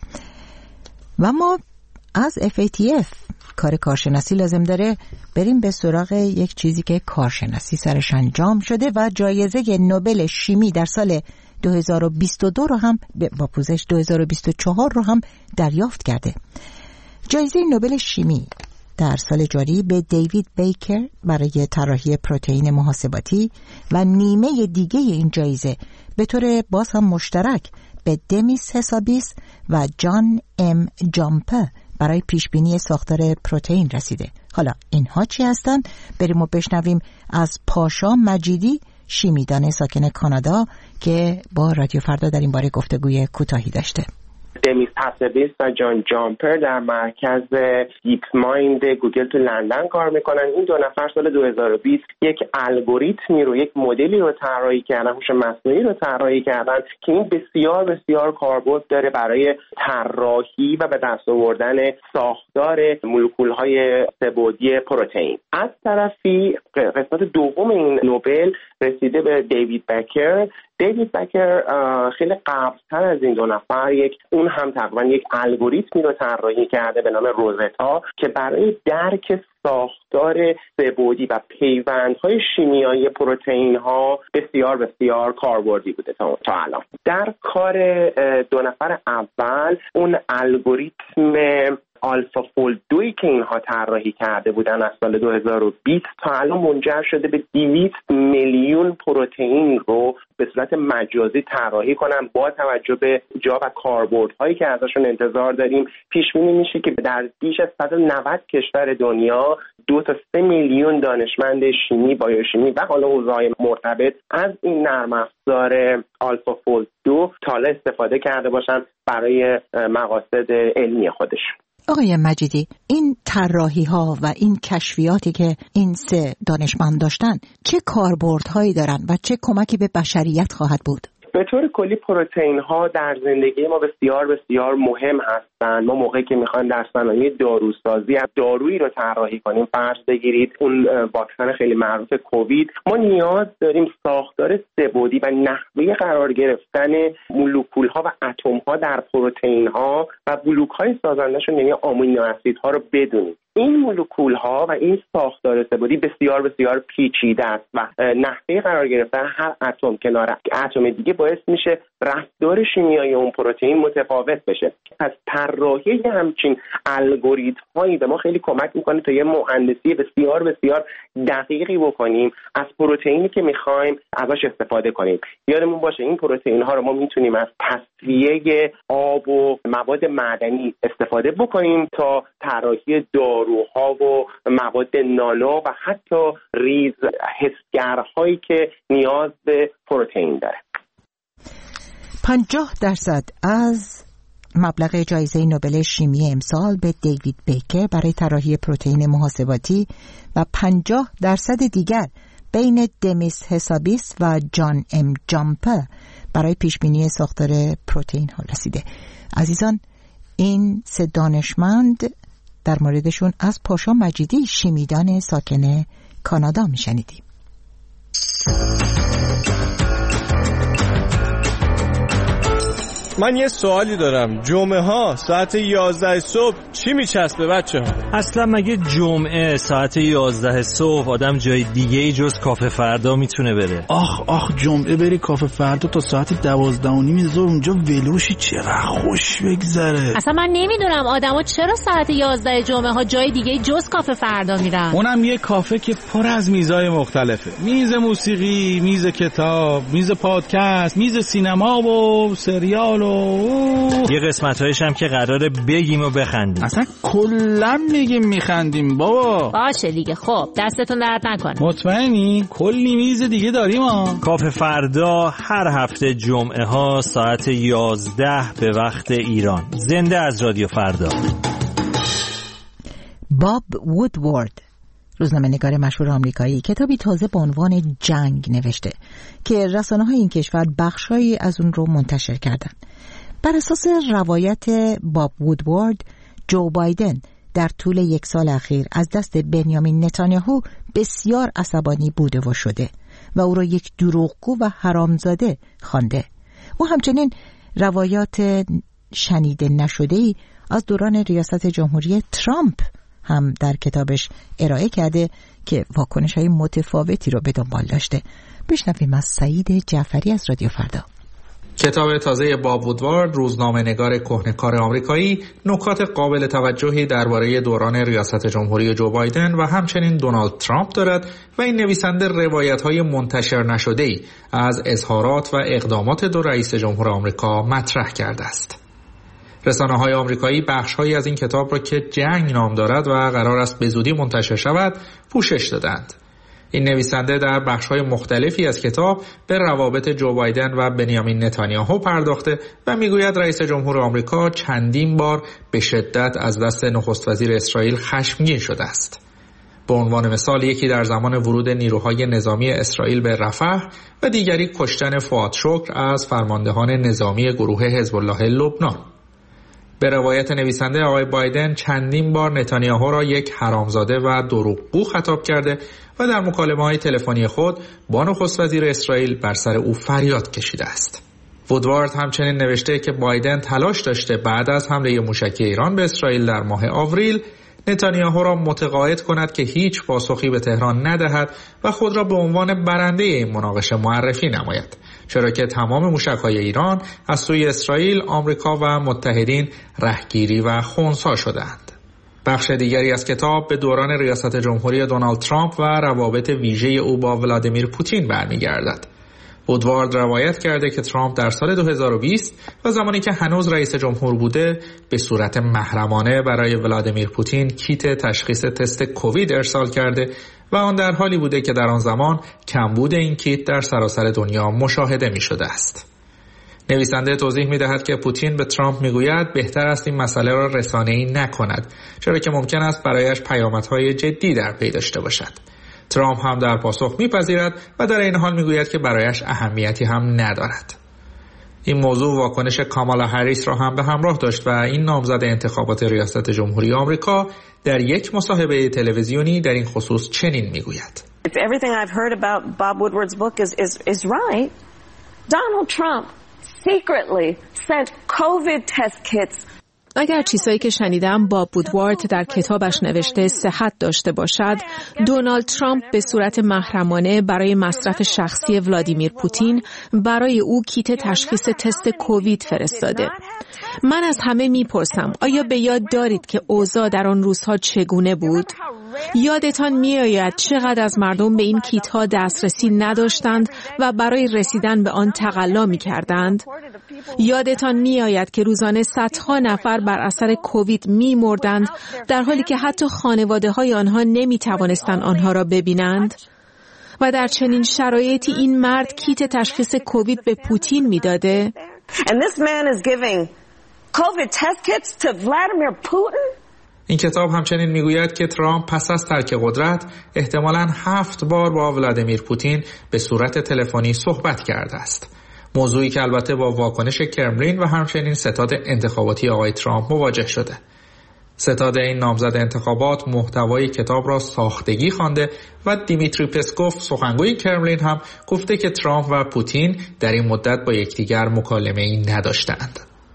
و ما از اف ای تی اف کار کارشناسی لازم داره بریم به سراغ یک چیزی که کارشناسی سرش انجام شده و جایزه نوبل شیمی در سال دو هزار و بیست و دو رو هم با پوزش دو هزار و بیست و چهار رو هم دریافت کرده. جایزه نوبل شیمی در سال جاری به دیوید بیکر برای طراحی پروتئین محاسباتی و نیمه دیگه این جایزه به طور باز هم مشترک به دمیس حسابیس و جان ام جامپر برای پیشبینی ساختار پروتئین رسیده. حالا اینها چی هستن؟ بریم و بشنویم از پاشا مجیدی، شیمیدان ساکن کانادا که با رادیو فردا در این باره گفتگوی کوتاهی داشته. دمیس حسابیس و جان جامپر در مرکز دیپ مایند گوگل تو لندن کار میکنن. این دو نفر سال دو هزار و بیست یک الگوریتمی رو، یک مدلی رو طراحی کردن، هوش مصنوعی رو طراحی کردن که این بسیار بسیار کاربرد داره برای طراحی و به دست آوردن ساختار مولکول‌های سه‌بعدی پروتئین. از طرفی قسمت دوم این نوبل رسیده به دیوید بکر. دیوید بکر خیلی قبل‌تر از این دو نفر یک اون هم تقریبا یک الگوریتمی رو طراحی کرده به نام روزتا که برای درک ساختار سه‌بعدی و پیوندهای شیمیایی پروتئین‌ها بسیار بسیار کاربردی بوده تا, تا الان. در کار دو نفر اول اون الگوریتم آلفا فولد دوی که اینها طراحی کرده بودن از سال دو هزار و بیست تا الان منجر شده به دویست میلیون پروتئین رو به صورت مجازی طراحی کنن. با توجه به جا و کاربردهایی که ازشون انتظار داریم، پیش بینی میشه که در بیش از صد و نود کشور دنیا دو تا سه میلیون دانشمند شیمی، بیوشیمی و حالا حوزه‌های مرتبط از این نرم افزار آلفا فولد دو تا حالا استفاده کرده باشن برای مقاصد علمی خودشون. آقای مجیدی، این طراحی ها و این کشفیاتی که این سه دانشمند داشتن چه کاربردهایی دارن و چه کمکی به بشریت خواهد بود؟ به طور کلی پروتئین ها در زندگی ما بسیار بسیار مهم هستند. ما موقعی که میخوایم در صنایع داروسازی دارویی رو طراحی کنیم، فرض بگیرید اون واکسن خیلی معروف کووید، ما نیاز داریم ساختار سه‌بعدی و نحوه قرار گرفتن مولکول ها و اتم ها در پروتئین ها و بلوک های سازندشون یعنی آمینو اسیدها رو بدونیم. این مولکول ها و این ساختار سه‌بعدی بسیار بسیار پیچیده است و نحوه قرار گرفتن هر اتم کنار اتم دیگه باعث میشه رفتار شیمیایی اون پروتئین متفاوت بشه. پس طراحی همچین الگوریتم هایی به ما خیلی کمک میکنه تا یه مهندسی بسیار بسیار دقیقی بکنیم از پروتئینی که میخوایم ازش استفاده کنیم. یادمون باشه این پروتئین ها رو ما میتونیم از تصفیه آب و مواد معدنی استفاده بکنیم تا طراحی داروها و مواد نانو و حتی ریز حسگرهایی که نیاز به پروتئین داره. پنجاه درصد از مبلغ جایزه نوبل شیمی امسال به دیوید بیکر برای طراحی پروتئین محاسباتی و پنجاه درصد دیگر بین دمیس حسابیس و جان ام جامپر برای پیشبینی ساختار پروتئین ها رسیده. عزیزان، این سه دانشمند در موردشون از پاشا مجیدی، شیمیدان ساکن کانادا، میشنیدیم. من یه سوالی دارم. جمعه ها ساعت یازده صبح چی میچسبه بچه ها؟ اصلا مگه جمعه ساعت یازده صبح آدم جای دیگه ای جز کافه فردا میتونه بره؟ آخ آخ جمعه بری کافه فردا تا ساعت دوازده و نیم ظهر اونجا ولوشی، چقدر خوش بگذره. اصلا من نمیدونم آدما چرا ساعت یازده جمعه ها جای دیگه جز کافه فردا میرن. اونم یه کافه که پر از میزای مختلفه. میز موسیقی، میز کتاب، میز پادکست، میز سینما و سریال و یه قسمت‌هایش هم که قراره بگیم و بخندیم. اصلا کلا میگیم میخندیم بابا. باشه دیگه، خب دستتون درد نکنه. مطمئنی؟ کلی میز دیگه داریم ها. کافه فردا هر هفته جمعه ها ساعت یازده به وقت ایران. زنده از رادیو فردا. باب وودوارد، روزنامه‌نگار مشهور آمریکایی، کتابی تازه با عنوان جنگ نوشته که رسانه‌های این کشور بخشایی از اون رو منتشر کردن. بر اساس روایت باب وودوارد، جو بایدن در طول یک سال اخیر از دست بنیامین نتانیاهو بسیار عصبانی بوده و شده و او را یک دروغگو و حرامزاده خوانده. او همچنین روایات شنیده نشده‌ای از دوران ریاست جمهوری ترامپ هم در کتابش ارائه کرده که واکنش‌های متفاوتی رو به دنبال داشته. بشنویم از سعید جعفری از رادیو فردا. کتاب تازه باب وودوارد، روزنامه‌نگار کهنه‌کار آمریکایی، نکات قابل توجهی درباره دوران ریاست جمهوری جو بایدن و همچنین دونالد ترامپ دارد و این نویسنده روایت‌های منتشر نشده‌ای از اظهارات و اقدامات دو رئیس جمهور آمریکا مطرح کرده است. رسانه‌های آمریکایی بخش‌هایی از این کتاب را که جنگ نام دارد و قرار است به زودی منتشر شود پوشش دادند. این نویسنده در بخش‌های مختلفی از کتاب به روابط جو بایدن و بنیامین نتانیاهو پرداخته و میگوید رئیس جمهور آمریکا چندین بار به شدت از دست نخست وزیر اسرائیل خشمگین شده است. به عنوان مثال یکی در زمان ورود نیروهای نظامی اسرائیل به رفح و دیگری کشتن فؤاد شکر از فرماندهان نظامی گروه حزب الله لبنان. به روایت نویسنده، آقای بایدن چندین بار نتانیاهو را یک حرامزاده و دروغگو خطاب کرده و در مکالمه‌های تلفنی خود با نخست وزیر اسرائیل بر سر او فریاد کشیده است. وودوارد همچنین نوشته که بایدن تلاش داشته بعد از حمله موشکی ایران به اسرائیل در ماه آوریل نتانیاهو را متقاعد کند که هیچ پاسخی به تهران ندهد و خود را به عنوان برنده این مناقشه معرفی نماید، چرا که تمام موشک‌های ایران از سوی اسرائیل، آمریکا و متحدین رهگیری و خنثی شدند. بخش دیگری از کتاب به دوران ریاست جمهوری دونالد ترامپ و روابط ویژه او با ولادیمیر پوتین برمیگردد. وودوارد روایت کرده که ترامپ در سال دو هزار و بیست و زمانی که هنوز رئیس جمهور بوده به صورت محرمانه برای ولادیمیر پوتین کیت تشخیص تست کووید ارسال کرده و آن در حالی بوده که در آن زمان کمبود این کیت در سراسر دنیا مشاهده می شده است. نویسنده توضیح می دهد که پوتین به ترامپ می گوید بهتر است این مسئله را رسانه‌ای نکند، چرا که ممکن است برایش پیامدهای جدی در پی داشته باشد. ترامپ هم در پاسخ میپذیرد و در این حال میگوید که برایش اهمیتی هم ندارد. این موضوع واکنش کامالا هریس را هم به همراه داشت و این نامزد انتخابات ریاست جمهوری آمریکا در یک مصاحبه تلویزیونی در این خصوص چنین میگوید: If everything I've heard about Bob Woodward's book is is is right, Donald Trump secretly sent COVID test kits. اگر چیزایی که شنیدم باب وودوارد در کتابش نوشته صحت داشته باشد، دونالد ترامپ به صورت محرمانه برای مصرف شخصی ولادیمیر پوتین برای او کیت تشخیص تست کووید فرستاده. من از همه میپرسم آیا به یاد دارید که اوضاع در آن روزها چگونه بود؟ یادتان میآید چقدر از مردم به این کیت ها دسترسی نداشتند و برای رسیدن به آن تقلا میکردند؟ یادتان میآید که روزانه صدها نفر بر اثر کووید میمردند در حالی که حتی خانواده های آنها نمی توانستند آنها را ببینند؟ و در چنین شرایطی این مرد کیت تشخیص کووید به پوتین میداده؟ And this man is giving COVID test kits to Vladimir Putin? این کتاب همچنین میگوید که ترامپ پس از ترک قدرت احتمالاً هفت بار با ولادیمیر پوتین به صورت تلفنی صحبت کرده است. موضوعی که البته با واکنش کرملین و همچنین ستاد انتخاباتی آقای ترامپ مواجه شده. ستاد این نامزد انتخابات محتوای کتاب را ساختگی خوانده و دیمیتری پسکوف سخنگوی کرملین هم گفته که ترامپ و پوتین در این مدت با یکدیگر مکالمه‌ای نداشتند.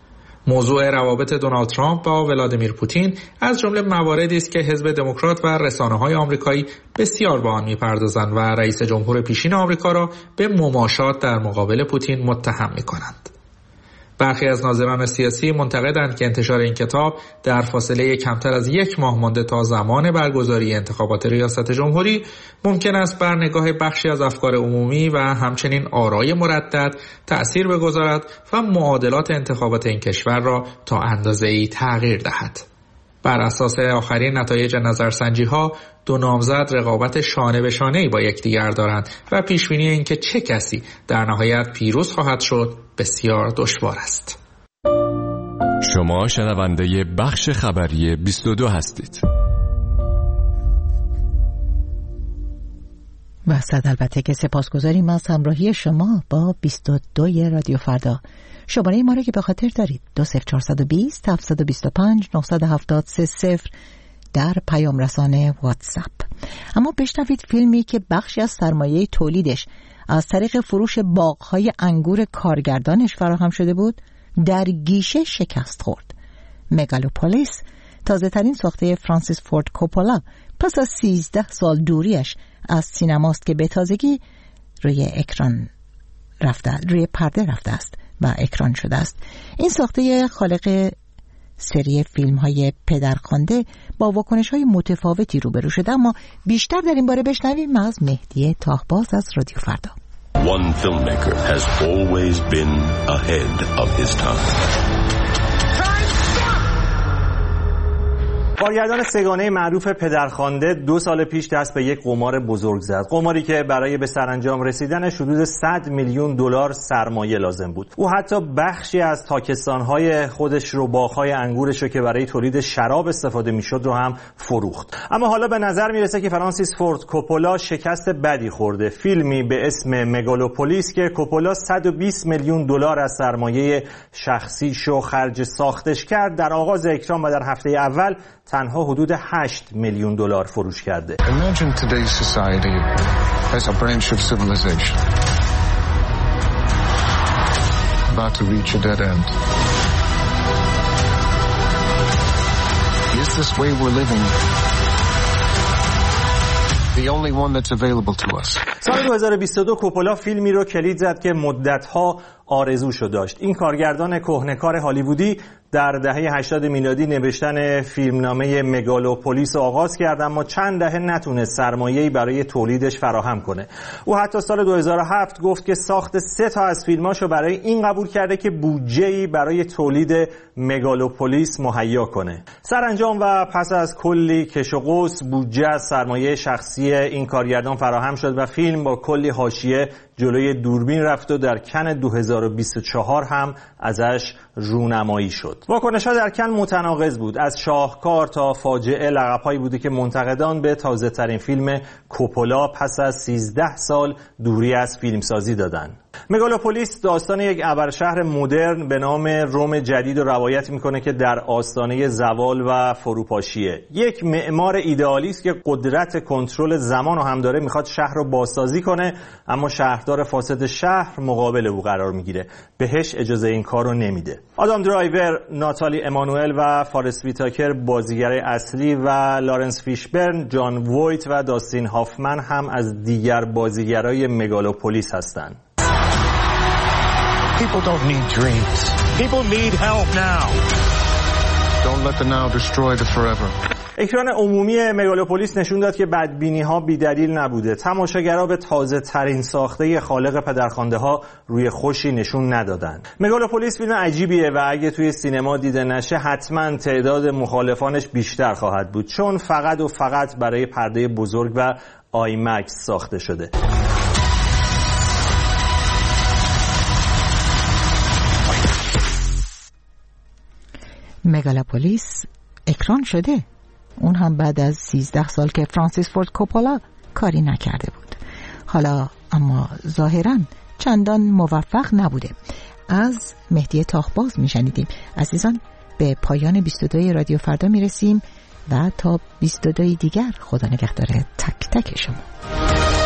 موضوع روابط دونالد ترامپ با ولادیمیر پوتین از جمله مواردی است که حزب دموکرات و رسانه‌های آمریکایی بسیار به آن می‌پردازند و رئیس جمهور پیشین آمریکا را به مماشات در مقابل پوتین متهم می‌کنند. برخی از ناظران سیاسی معتقدند که انتشار این کتاب در فاصله کمتر از یک ماه مانده تا زمان برگزاری انتخابات ریاست جمهوری ممکن است بر نگاه بخشی از افکار عمومی و همچنین آرای مردد تأثیر بگذارد و معادلات انتخابات این کشور را تا اندازه‌ای تغییر دهد. بر اساس آخرین نتایج نظرسنجی‌ها دو نامزد رقابت شانه به شانه‌ای با یکدیگر دارند و پیشبینی اینکه چه کسی در نهایت پیروز خواهد شد بسیار دشوار است. شما شنونده بخش خبری بیست و دو هستید. و صد البته که سپاسگزاریم از همراهی شما با بیست و دو رادیو فردا. شماره ما را که به خاطر دارید دو صفر چهار دو صفر هفت دو پنج نه هفت سه صفر در پیام رسانه واتساپ. اما بشنوید فیلمی که بخشی از سرمایه تولیدش از طریق فروش باغ‌های انگور کارگردانش فراهم شده بود در گیشه شکست خورد. مگالوپولیس تازه ترین ساخته فرانسیس فورد کوپولا پس از سیزده سال دوریش از سینماست که به تازگی روی اکران رفته روی پرده رفته است و اکران شده است. این ساخته خالق سری فیلم های پدرخوانده با واکنش های متفاوتی روبرو شده، اما بیشتر در این باره بشنویم از مهدی تاهباز از رادیو فردا. One filmmaker has always been ahead of his time. کارگردان سگانه معروف پدرخوانده دو سال پیش دست به یک قمار بزرگ زد. قماری که برای به سرانجام رسیدنش حدود صد میلیون دلار سرمایه لازم بود. او حتی بخشی از تاکستان‌های خودش رو، باغ‌های انگورش رو که برای تولید شراب استفاده می‌شد رو هم فروخت. اما حالا به نظر میرسه که فرانسیس فورد کوپولا شکست بدی خورده. فیلمی به اسم مگالوپولیس که کوپولا صد و بیست میلیون دلار از سرمایه شخصیشو خرج ساختش کرد، در آغاز اکران و در هفته اول تنها حدود هشت میلیون دلار فروش کرده. Imagine today's society as a branch of civilization about to reach a dead end. Is this way we're living the only one that's available to us? سال دو هزار و بیست و دو کوپولا فیلمی رو کلید زد که مدت‌ها آرزوشو داشت. این کارگردان کهنه‌کار هالیوودی در دهه هشتاد میلادی نوشتن فیلمنامه مگالوپولیس آغاز کرد، اما چند دهه نتونست سرمایه‌ای برای تولیدش فراهم کنه. او حتی سال دو هزار و هفت گفت که ساخت سه تا از فیلماشو برای این قبول کرده که بودجه‌ای برای تولید مگالوپولیس مهیا کنه. سرانجام و پس از کلی کش و قوس بودجه از سرمایه شخصی این کارگردان فراهم شد و فیلم با کلی حاشیه جلوی دوربین رفت و در کن دو هزار و بیست و چهار هم ازش رونمایی شد. واکنش‌ها در کن متناقض بود. از شاهکار تا فاجعه لقب‌هایی بوده که منتقدان به تازه‌ترین فیلم کوپولا پس از سیزده سال دوری از فیلمسازی دادن. مگالوپولیس داستان یک ابرشهر مدرن به نام روم جدید رو روایت میکنه که در آستانه زوال و فروپاشیه. یک معمار ایدئالیست که قدرت کنترل زمان رو هم داره میخواد شهر رو بازسازی کنه، اما شهردار فاسد شهر مقابل او قرار میگیره، بهش اجازه این کار رو نمیده. آدام درایور، ناتالی امانوئل و فارست ویتاکر بازیگر اصلی و لارنس فیشبرن، جان وویت و داستین هافمن هم از دیگر بازیگرای مگالوپولیس هستند. People don't need dreams. People need help now. Don't let the now destroy the forever. اکران عمومی مگالوپولیس نشون داد که بدبینی ها بی‌دلیل نبوده. تماشاگرها به تازه ترین ساخته خالق پدرخوانده ها روی خوشی نشون ندادن. مگالوپولیس فیلم عجیبیه و اگه توی سینما دیده نشه حتما تعداد مخالفانش بیشتر خواهد بود، چون فقط و فقط برای پرده بزرگ و آیمکس ساخته شده. مگالوپولیس اکران شده، اون هم بعد از سیزده سال که فرانسیس فورد کوپولا کاری نکرده بود. حالا اما ظاهراً چندان موفق نبوده. از مهدی تاخباز میشنیدیم. عزیزان، به پایان بیست و دو رادیو فردا میرسیم و تا بیست و دو دیگر خدا نگهدار تک تک شما.